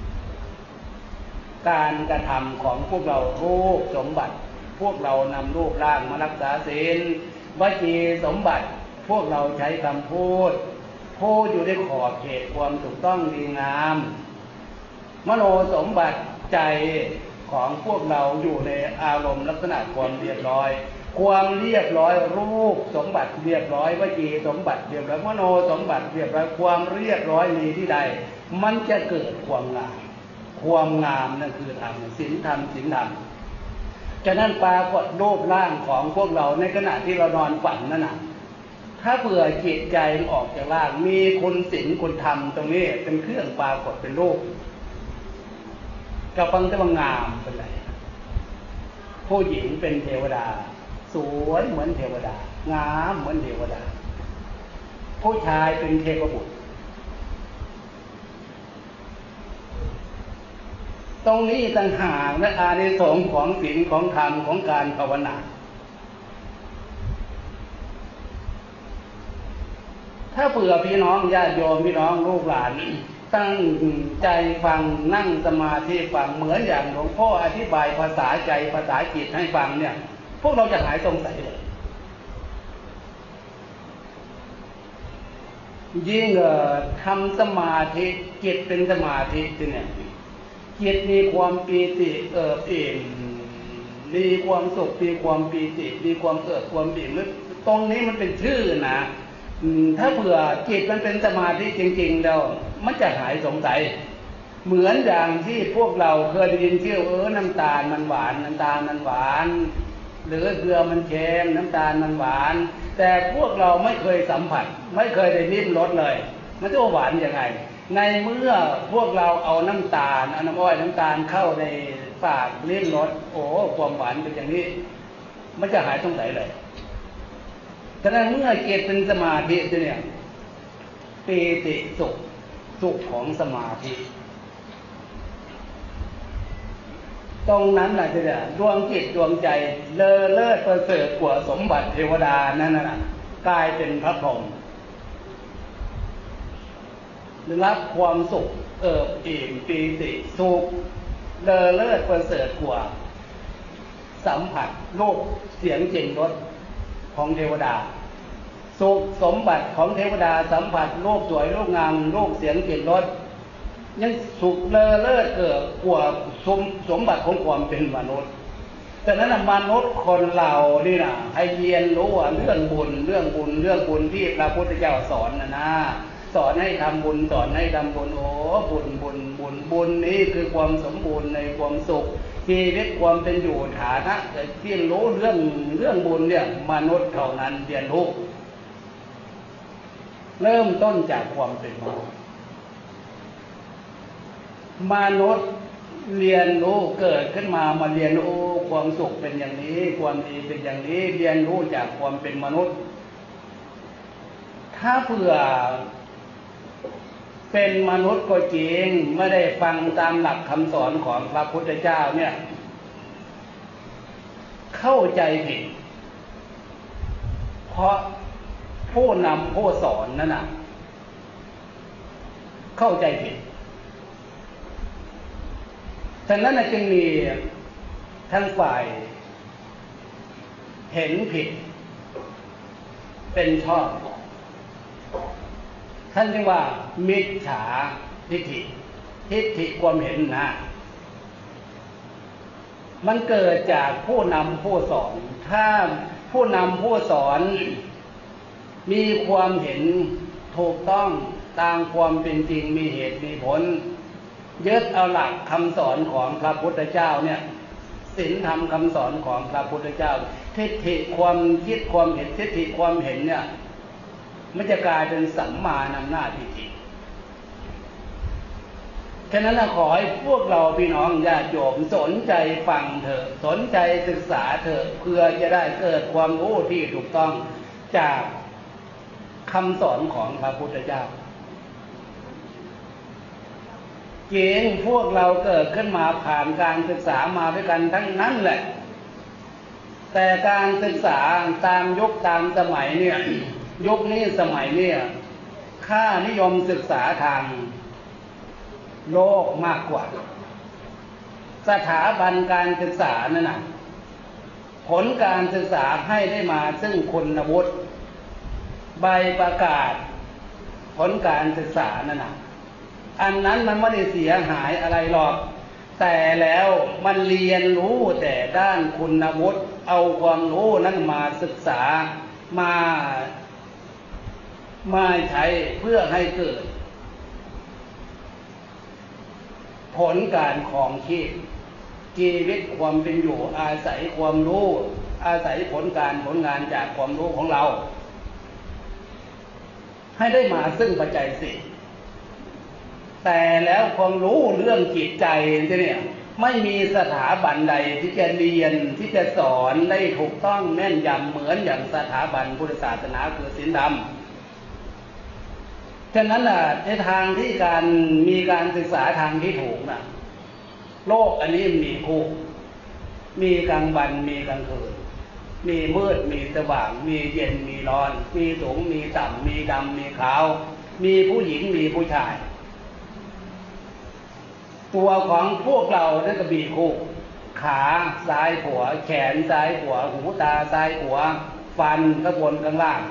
การกระทำของพวกเรารูปสมบัติพวกเรานำรูปร่างมารักษาศีลวจีสมบัติพวกเราใช้คำพูดพูดอยู่ในขอบเขตความถูกต้องดีงามมโนสมบัติใจของพวกเราอยู่ในอารมณ์ลักษณะความเรียบร้อยความเรียบร้อยรูปสมบัติเรียบร้อยวจีสมบัติเรียบร้อยมโนสมบัติเรียบร้อยความเรียบร้อยมีที่ใดมันจะเกิดความงามความงามนั่นคือธรรมศีลธรรมศีลธรรมฉะนั้นปรากฏรูปร่างของพวกเราในขณะที่เรานอนฝันนั่นน่ะถ้าเผื่อจิตใจออกจากร่างมีคุณศีลคุณธรรมตรงนี้เป็นเครื่องปรากฏเป็นรูปกระฟังจะว่างามเป็นไรผู้หญิงเป็นเทวดาสวยเหมือนเทวดางามเหมือนเทวดาผู้ชายเป็นเทพบุตรตรงนี้ต่างหากนะอานิสงส์ของศีลของธรรมของการภาวนาถ้าเผื่อพี่น้องญาติโยมพี่น้องลูกหลานตั้งใจฟังนั่งสมาธิฟังเหมือนอย่างหลวงพ่ออธิบายภาษาใจภาษาจิตให้ฟังเนี่ยพวกเราจะหายสงสัยเลยยิ่งทำสมาธิจิตเป็นสมาธิเนี่ยจิตมีความปีติเอิบอิ่มมีความสุขมีความปีติมีความเอิบความอิ่มตรงนี้มันเป็นชื่อนะถ้าเผื่อจิตมันเป็นสมาธิจริงๆแล้วมันจะหายสงสัยเหมือนอย่างที่พวกเราเคยได้ยินชื่อเออน้ำตาลมันหวานน้ำตาลมันหวานหรือเกลือมันเค็มน้ำตาลมันหวานแต่พวกเราไม่เคยสัมผัสไม่เคยได้ลิ้มรสเลยมันจะหวานยังไงในเมื่อพวกเราเอาน้ำตาลเอาน้ำอ้อยน้ำตาลเข้าในปากลิ้มรสโอ้ความหวานเป็นอย่างนี้มันจะหายสงสัยเลยฉะนั้นเมื่อจิตเป็นสมาธิเนี่ยปีติสุขสุขของสมาธิตรงนั้นแหละจะเนี่ยดวงจิตดวงใจเลอเลิศประเสริฐกว่าสมบัติเทวดานั่นน่ะกลายเป็นพระพรหมรับความสุขเอิบอิ่มปีติสุขเลอเลิศประเสริฐกว่าสัมผัสรูปเสียงกลิ่นรสของเทวดาสุขสมบัติของเทวดาสัมผัสรูปสวยรูปงามรูปเสียงกลิ่นรสยังสุขเลอเลิศเกิดกว่าสมสมบัติของความเป็นมนุษย์แต่นั้นมนุษย์คนเรานี่นะให้เรียนรู้ว่าเรื่องบุญเรื่องบุญเรื่องบุญที่พระพุทธเจ้าสอนนะนะสอนให้ทำบุญสอนให้ทำบุญโอ้บุญบุญบุญบุญนี้คือความสมบูรณ์ในความสุขชีวิตความเป็นอยู่ฐานะที่รู้เรื่องเรื่องบุญเนี่ยมนุษย์เท่านั้นเรียนรู้เริ่มต้นจากความเป็นมนุษย์มนุษย์เรียนรู้เกิดขึ้นมามาเรียนรู้ความสุขเป็นอย่างนี้ความดีเป็นอย่างนี้เรียนรู้จากความเป็นมนุษย์ถ้าเผื่อเป็นมนุษย์ก็จริงไม่ได้ฟังตามหลักคำสอนของพระพุทธเจ้าเนี่ยเข้าใจผิดเพราะผู้นำผู้สอนนั่นน่ะเข้าใจผิดฉะนั้นจึงมีทั้งฝ่ายเห็นผิดเป็นชอบท่านเรียกว่ามิจฉาทิฏฐิทิฏฐิความเห็นนะมันเกิดจากผู้นำผู้สอนถ้าผู้นำผู้สอนมีความเห็นถูกต้องตามความเป็นจริงมีเหตุมีผลยึดเอาหลักคำสอนของพระพุทธเจ้าเนี่ยศีลธรรมคำสอนของพระพุทธเจ้าทิฏฐิความคิดความเห็นทิฏฐิความเห็นเนี่ยมันจะกลายเป็นสัมมานำหน้าทิฏฐิฉะนั้นขอให้พวกเราพี่น้องญาติโยมสนใจฟังเถอะสนใจศึกษาเถอะเพื่อจะได้เกิดความรู้ที่ถูกต้องจากคำสอนของพระพุทธเจ้าเก่งพวกเราเกิดขึ้นมาผ่านการศึกษามาด้วยกันทั้งนั้นแหละแต่การศึกษาตามยุคตามสมัยเนี่ยยุคนี้สมัยเนี่ยค่านิยมศึกษาทางโลกมากกว่าสถาบันการศึกษานั่นน่ะผลการศึกษาให้ได้มาซึ่งคุณวุฒิใบประกาศผลการศึกษานั่นน่ะอันนั้นมันไม่ได้เสียหายอะไรหรอกแต่แล้วมันเรียนรู้แต่ด้านคุณวุฒิเอาความรู้นั้นมาศึกษามามาใช้เพื่อให้เกิดผลการครองชีพชีวิตความเป็นอยู่อาศัยความรู้อาศัยผลการผลงานจากความรู้ของเราให้ได้มาซึ่งปัจจัยสี่แต่แล้วความรู้เรื่องจิตใจเนี่ยไม่มีสถาบันใดที่จะเรียนที่จะสอนได้ถูกต้องแม่นยำเหมือนอย่างสถาบันพุทธศาสนาคือศีลธรรมฉะนั้นน่ะในทางที่การมีการศึกษาทางที่ถูกน่ะโลกอันนี้มีคู่มีกลางวันมีกลางคืนมีมืดมีสว่างมีเย็นมีร้อนมีสูงมีต่ำมีดำมีขาวมีผู้หญิงมีผู้ชายตัวของพวกเราเนี่ยก็มีคู่ขาซ้ายหัวแขนซ้ายหัวหูตาซ้ายหัวฟันข้างบนข้างล่าง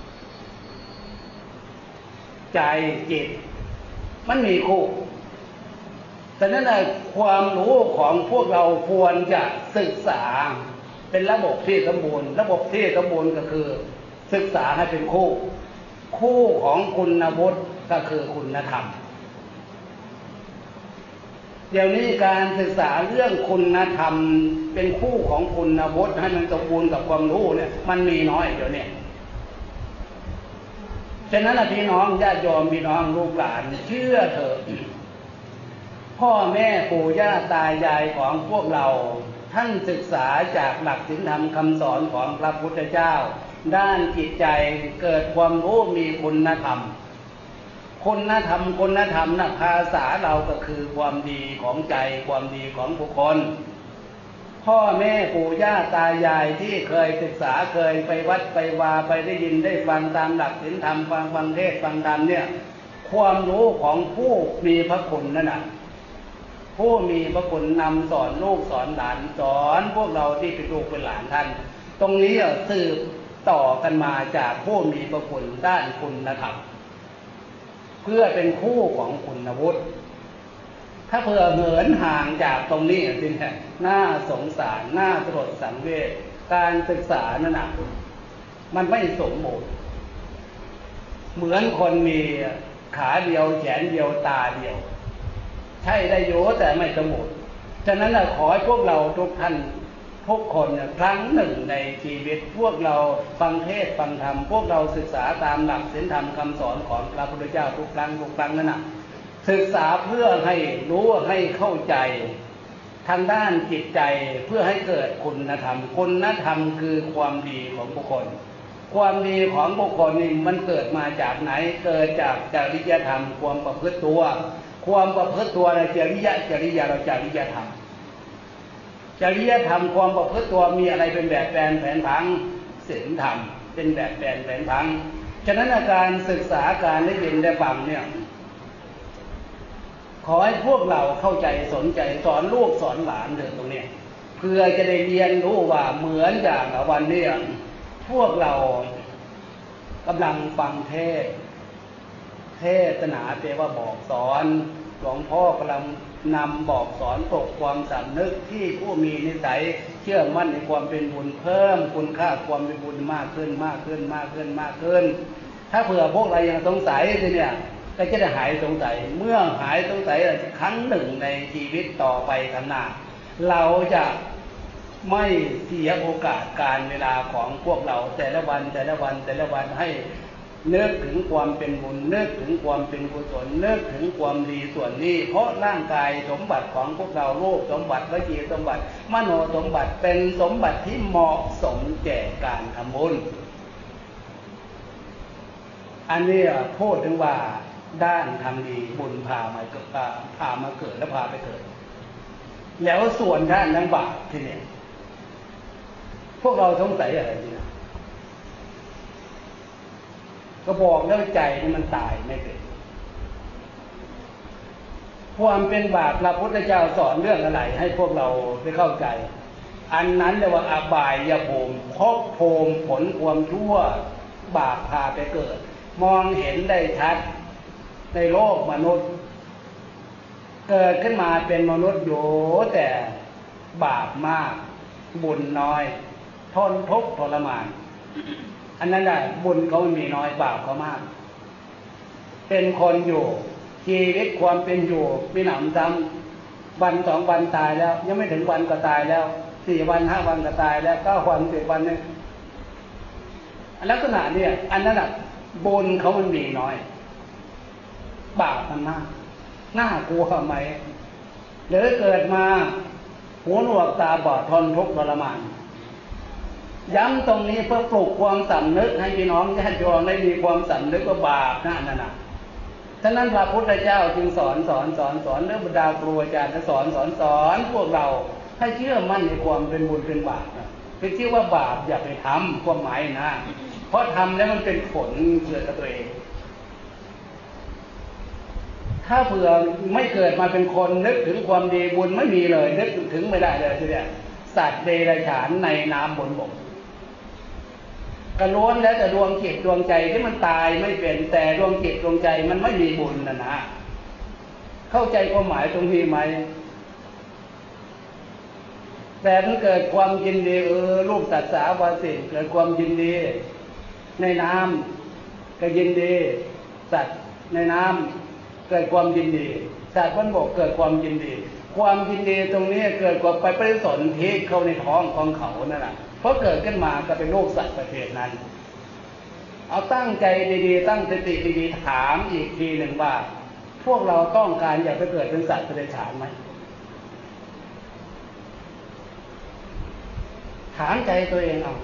ใจจิตมันมีคู่แต่นั้นน่ะความรู้ของพวกเราควรจะศึกษาเป็นระบบที่สมบูรณ์ระบบที่สมบูรณ์ก็คือศึกษาให้เป็นคู่คู่ของคุณวุฒิก็คือคุณธรรมเดี๋ยวนี้การศึกษาเรื่องคุณธรรมเป็นคู่ของคุณวุฒิให้มันสมบูรณ์กับความรู้เนี่ยมันมีน้อยเดี๋ยวนี้ฉะนั้นพี่น้องญาติโยมพี่น้องลูกหลานเชื่อเถอะพ่อแม่ปู่ย่าตายายของพวกเราท่านศึกษาจากหลักศีลธรรมคำสอนของพระพุทธเจ้าด้านจิตใจเกิดความรู้มีคุณธรรมคุณธรรมคุณธรรมนะภาษาเราก็คือความดีของใจความดีของบุคคลพ่อแม่ปู่ย่าตายายที่เคยศึกษาเคยไปวัดไปวาไปได้ยินได้ฟังตามหลักศีลธรรมฟังฟังเทศฟังธรรมเนี่ยความรู้ของผู้มีพระคุณนั่นน่ะผู้มีพระคุณนำสอนลูกสอนหลานสอนพวกเราที่เป็นลูกเป็นหลานท่านตรงนี้สืบต่อกันมาจากผู้มีพระคุณด้านคุณธรรมเพื่อเป็นคู่ของคุณวุฒิถ้าเผื่อเหินห่างจากตรงนี้จริงแท้น่าสงสารน่าสลดสังเวชการศึกษานั่นน่ะมันไม่สมบูรณ์เหมือนคนมีขาเดียวแขนเดียวตาเดียวใช่ได้โยแต่ไม่สมบูรณ์ฉะนั้นขอให้พวกเราทุกท่านทุกคนครั้งหนึ่งในชีวิตพวกเราฟังเทศฟังธรรมพวกเราศึกษาตามหลักศีลธรรมคำสอนของพระพุทธเจ้าทุกครั้งทุกครั้งนั่นน่ะศึกษาเพื่อให้รู้ให้เข้าใจทางด้านจิตใจเพื่อให้เกิดคุณธรรมคุณธรรมคือความดีของบุคคลความดีของบุคคลนี่มันเกิดมาจากไหนเกิดจากจริยธรรมความประพฤติตัวความประพฤติตัวในจริยะจริยะเราจริยธรรมจริยธรรมความประพฤติตัวมีอะไรเป็นแบบแปลนแผนผังศีลธรรมเป็นแบบแปลนแผนผังฉะนั้นการศึกษาการได้ยินได้ฟังเนี่ยขอให้พวกเราเข้าใจสนใจสอนลูกสอนหลานเถอะตรงนี้เพื่อจะได้เรียนรู้ว่าเหมือนอย่างวันนี้พวกเรากำลังฟังเทศเทศนาแปลว่าบอกสอนหลวงพ่อกำลังนำบอกสอนปลุกความสำนึกที่ผู้มีนิสัยเชื่อมั่นในความเป็นบุญเพิ่มคุณค่าความเป็นบุญมากขึ้นมากขึ้นมากขึ้นมากขึ้นถ้าเผื่อพวกเรายังสงสัยเนี่ยก็จะได้หายสงสัยเมื่อหายสงสัยครั้งหนึ่งในชีวิตต่อไปข้างหน้าเราจะไม่เสียโอกาสการเวลาของพวกเราแต่ละวันแต่ละวันแต่ละวันให้นึกถึงความเป็นบุญนึกถึงความเป็นกุศลนึกถึงความดีส่วนนี้เพราะร่างกายสมบัติของพวกเราโลกสมบัติวิจีสมบัติมโนสมบัติเป็นสมบัติที่เหมาะสมแก่การทำบุญอันนี้พูดถึงว่าด้านทำดีบุญพามาเกิดพามาเกิดและพาไปเกิดแล้วส่วนด้านนั้นบาปที่เนี่ยพวกเราสงสัยอะไรนี่นะก็บอกแล้วใจนี่มันตายไม่เป็นความเป็นบาปพระพุทธเจ้าสอนเรื่องอะไรให้พวกเราได้เข้าใจอันนั้นเรียกว่าอบายภูมิภพภูมิผลความชั่วบาปพาไปเกิดมองเห็นได้ชัดในโลกมนุษย์เกิดขึ้นมาเป็นมนุษย์อยู่แต่บาปมากบุญน้อยทนทุกข์ทรมานอันนั้นได้บุญเขามีน้อยบาปเขามากเป็นคนอยู่ชีวิตความเป็นอยู่มีหนำซ้ำวันสองวันตายแล้วยังไม่ถึงวันก็ตายแล้วสี่วันห้าวันก็ตายแล้วเก้าวันสิบวันเนี่ยลักษณะเนี่ยอันนั้นน่ะบุญเขามันมีน้อยบาปมันมากน่ากลัวไหมหรือเกิดมาหูหนวกตาบอดทนทุกข์ทรมานย้ำตรงนี้เพื่อปลุกความสำนึกให้พี่น้องญาติโยมได้มีความสำนึกว่าบาปนั่นน่ะฉะนั้นพระพุทธเจ้าจึงสอนสอนสอนสอนเรื่องบรรดาครูอาจารย์สอนสอนสอนพวกเราให้เชื่อมั่นในความเป็นบุญเป็นบาปไปคิดว่าบาปอย่าไปทำความหมายนะเพราะทำแล้วมันเป็นผลเกิดกับตัวเองถ้าเผื่อไม่เกิดมาเป็นคนนึกถึงความดีบุญไม่มีเลยนึกถึงไม่ได้เลยทีเดียวสัตว์เดรัจฉานในน้ำบนบกกระล้วนแล้วแต่ดวงจิตดวงใจที่มันตายไม่เป็นแต่ดวงจิตดวงใจมันไม่มีบุญนะนะเข้าใจความหมายตรงนี้ไหมแต่มันเกิดความยินดีเออรูปสัตว์สาวาสิเกิดความยินดีในน้ำก็ยินดีสัตว์ในน้ำเกิดความยินดีสัตว์บนบกเกิดความยินดีความยินดีตรงนี้เกิดกว่าไปปฏิสนธิเข้าในท้องของเขานั่นแหละเพราะเกิดขึ้นมาก็เป็นโลกสัตว์ประเภทนั้นเอาตั้งใจดีๆตั้งสติดีๆถามอีกทีหนึ่งว่าพวกเราต้องการอยากไปเกิดเป็นสัตว์เดรัจฉานไหมถามใจตัวเองเอา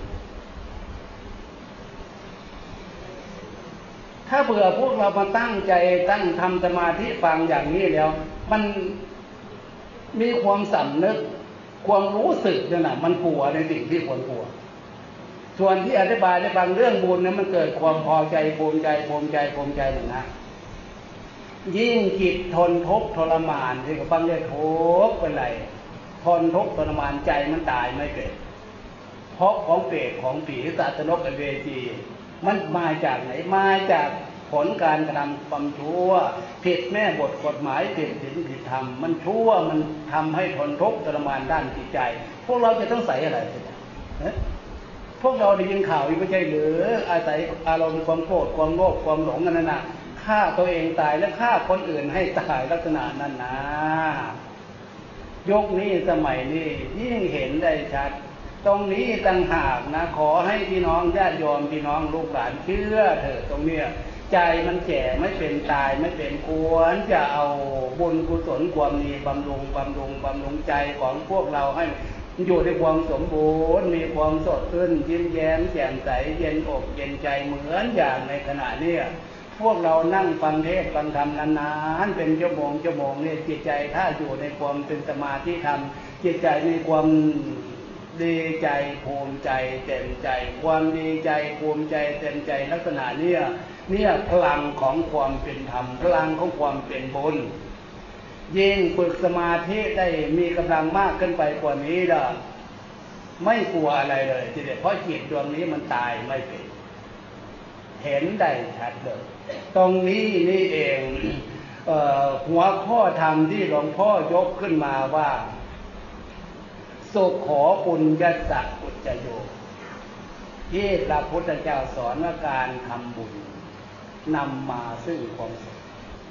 ถ้าเผื่อพวกเรามาตั้งใจตั้งทำสมาธิฟังอย่างนี้แล้วมันมีความสำนึกความรู้สึกเนี่ยนะมันกลัวในสิ่งที่ควรกลัวส่วนที่อธิบายในบางเรื่องบุญเนี่ยมันเกิดความพอใจภูมิใจภูมิใจภูมิใจหนึ่งนะยิ่งจิตทนทุกข์ทรมานที่กับฟังเรื่องทุกข์เป็นไรทนทุกข์ทรมานใจมันตายไม่เกิดเพราะของเปรตของผีสัตว์นรกเวจีมันมาจากไหนมาจากผลการกระทำความชั่วผิดแม่บทกฎหมายผิดศีลผิดธรรมมันชั่วมันทำให้ทนทุกข์ทรมานด้านจิตใจพวกเราจะต้องใส่อะไรพวกเราได้ยินข่าวอีกไม่ใช่หรืออาศัยอารมณ์ความโกรธความโลภความหลงกันนั่นน่ะฆ่าตัวเองตายและฆ่าคนอื่นให้ตายลักษณะนั้นนะยกนี้สมัยนี้ยิ่งเห็นได้ชัดตรงนี้ต่างหากนะขอให้พี่น้องญาติโยมพี่น้องลูกหลานเชื่อเถิดตรงเนี้ยใจมันแก่ไม่เป็นตายไม่เป็นควรจะเอาบุญกุศลความดีบำรุงบำรุงบำรุงใจของพวกเราให้อยู่ในความสมบูรณ์มีความสดชื่นยิ้มแย้มแจ่มใสเย็นอกเย็นใจเหมือนอย่างในขณะนี้พวกเรานั่งฟังเทศน์ฟังธรรมนานๆเป็นชั่วโมงชั่วโมงเนี่ยจิตใจถ้าอยู่ในความเป็นสมาธิธรรมจิตใจมีความดีใจภูมิใจเต็มใจความดีใจภูมิใจเต็มใจลักษณะเนี้ยเนี่ยพลังของความเป็นธรรมพลังของความเป็นบุญยิ่งฝึกสมาธิได้มีกำลังมากขึ้นไปกว่านี้ล่ะไม่กลัวอะไรเลยทีเดียวเพราะจิตดวงนี้มันตายไม่เป็นเห็นได้ชัดเลยตรงนี้นี่เองเอ่อหัวข้อธรรมที่หลวงพ่อยกขึ้นมาว่าสุขขอปุญญสักกุจโยที่พระพุทธเจ้าสอนว่าการทำบุญนำมาซึ่งความสุข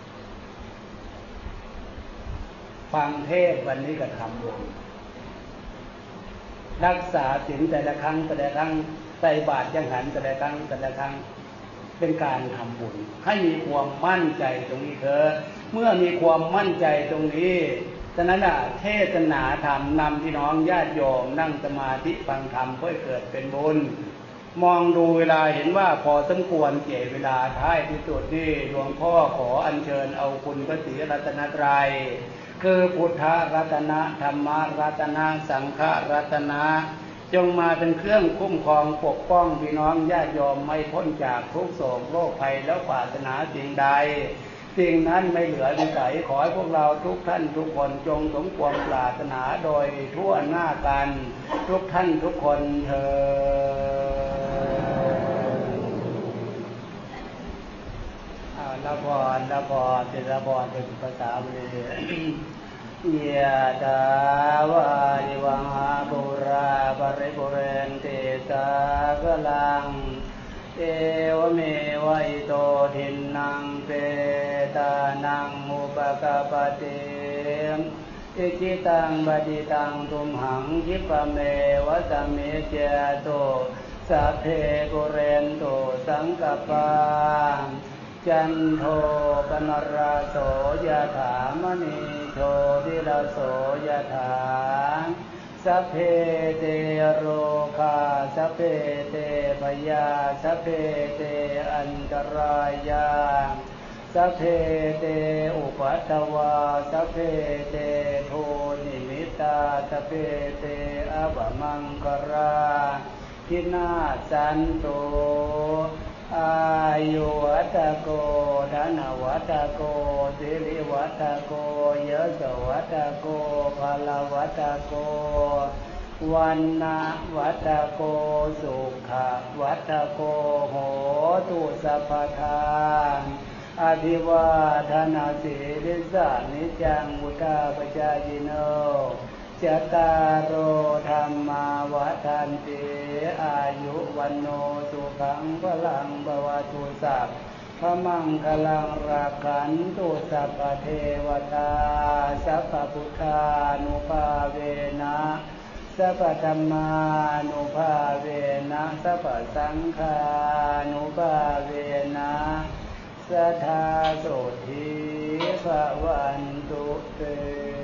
ฟังเทศวันนี้ก็ทำบุญรักษาศีลแต่ละครั้งแต่ละครั้งใส่บาตรยังหันแต่ละครั้งแต่ละครั้งเป็นการทำบุญให้มีความมั่นใจตรงนี้เถอะเมื่อมีความมั่นใจตรงนี้ฉะนั้นอ่ะเทศนาธรรมนำพี่น้องญาติโยมนั่งสมาธิฟังธรรมเพื่อเกิดเป็นบุญมองดูเวลาเห็นว่าพอสมควรเกี่ยเวลาท้ายที่สุดนี่หลวงพ่อขออัญเชิญเอาคุณพระศรีรัตนตรัยคือพุทธรัตนะธรรมรัตนะสังฆรัตนะจงมาเป็นเครื่องคุ้มครองปกป้องพี่น้องญาติโยมไม่พ้นจากทุกโศกโรคภัยแล้วปรารถนาสิ่งใดสิ่งนั้นไม่เหลือวิสัยขอให้พวกเราทุกท่านทุกคนจงสมความปรารถนาโดยทั่วหน้ากันทุกท่านทุกคนเถิดละพรละพรเป็นละพรเป็นภาษาบาลียะถาวาริวังหาปุราปริปุเรนติสากลังเอวเมวะอิโตทินังเปตานังอุปกาปติอิจิตังปฏิตังตุมหังยิปะเมวะสัมมิเจโตสัพเพปุเรนโตสังกปาจันโทปนราโสยถามณีโชติราโสยถาสัพเพเตโรคาสัพเพเตพยาสัพเพเตอันตรายาสัพเพเตอุปัฏฐวาสัพเพเตโทนิมิตาสัพเพเตอวมังคราทินาสันโตอายุวัตโกธนวัตโกสิริวัตโกยศวัตโกภลวัตโกวันนะวัตโกสุขวัตโกโหตุสัพพทานอภิวาทนาสีริสานิจังมุตตาปจายโนจตารโอธรรมาวัฏันติอายุวันโนสุขังพลังบวตุสัพพมังคลังราคันตุสัพพเทวตาสัพพพุทธานุภาเวนะสัพพธัมมานุภาเวนะสัพพสังฆานุภาเวนะสัทธาโสธีภวันตุเต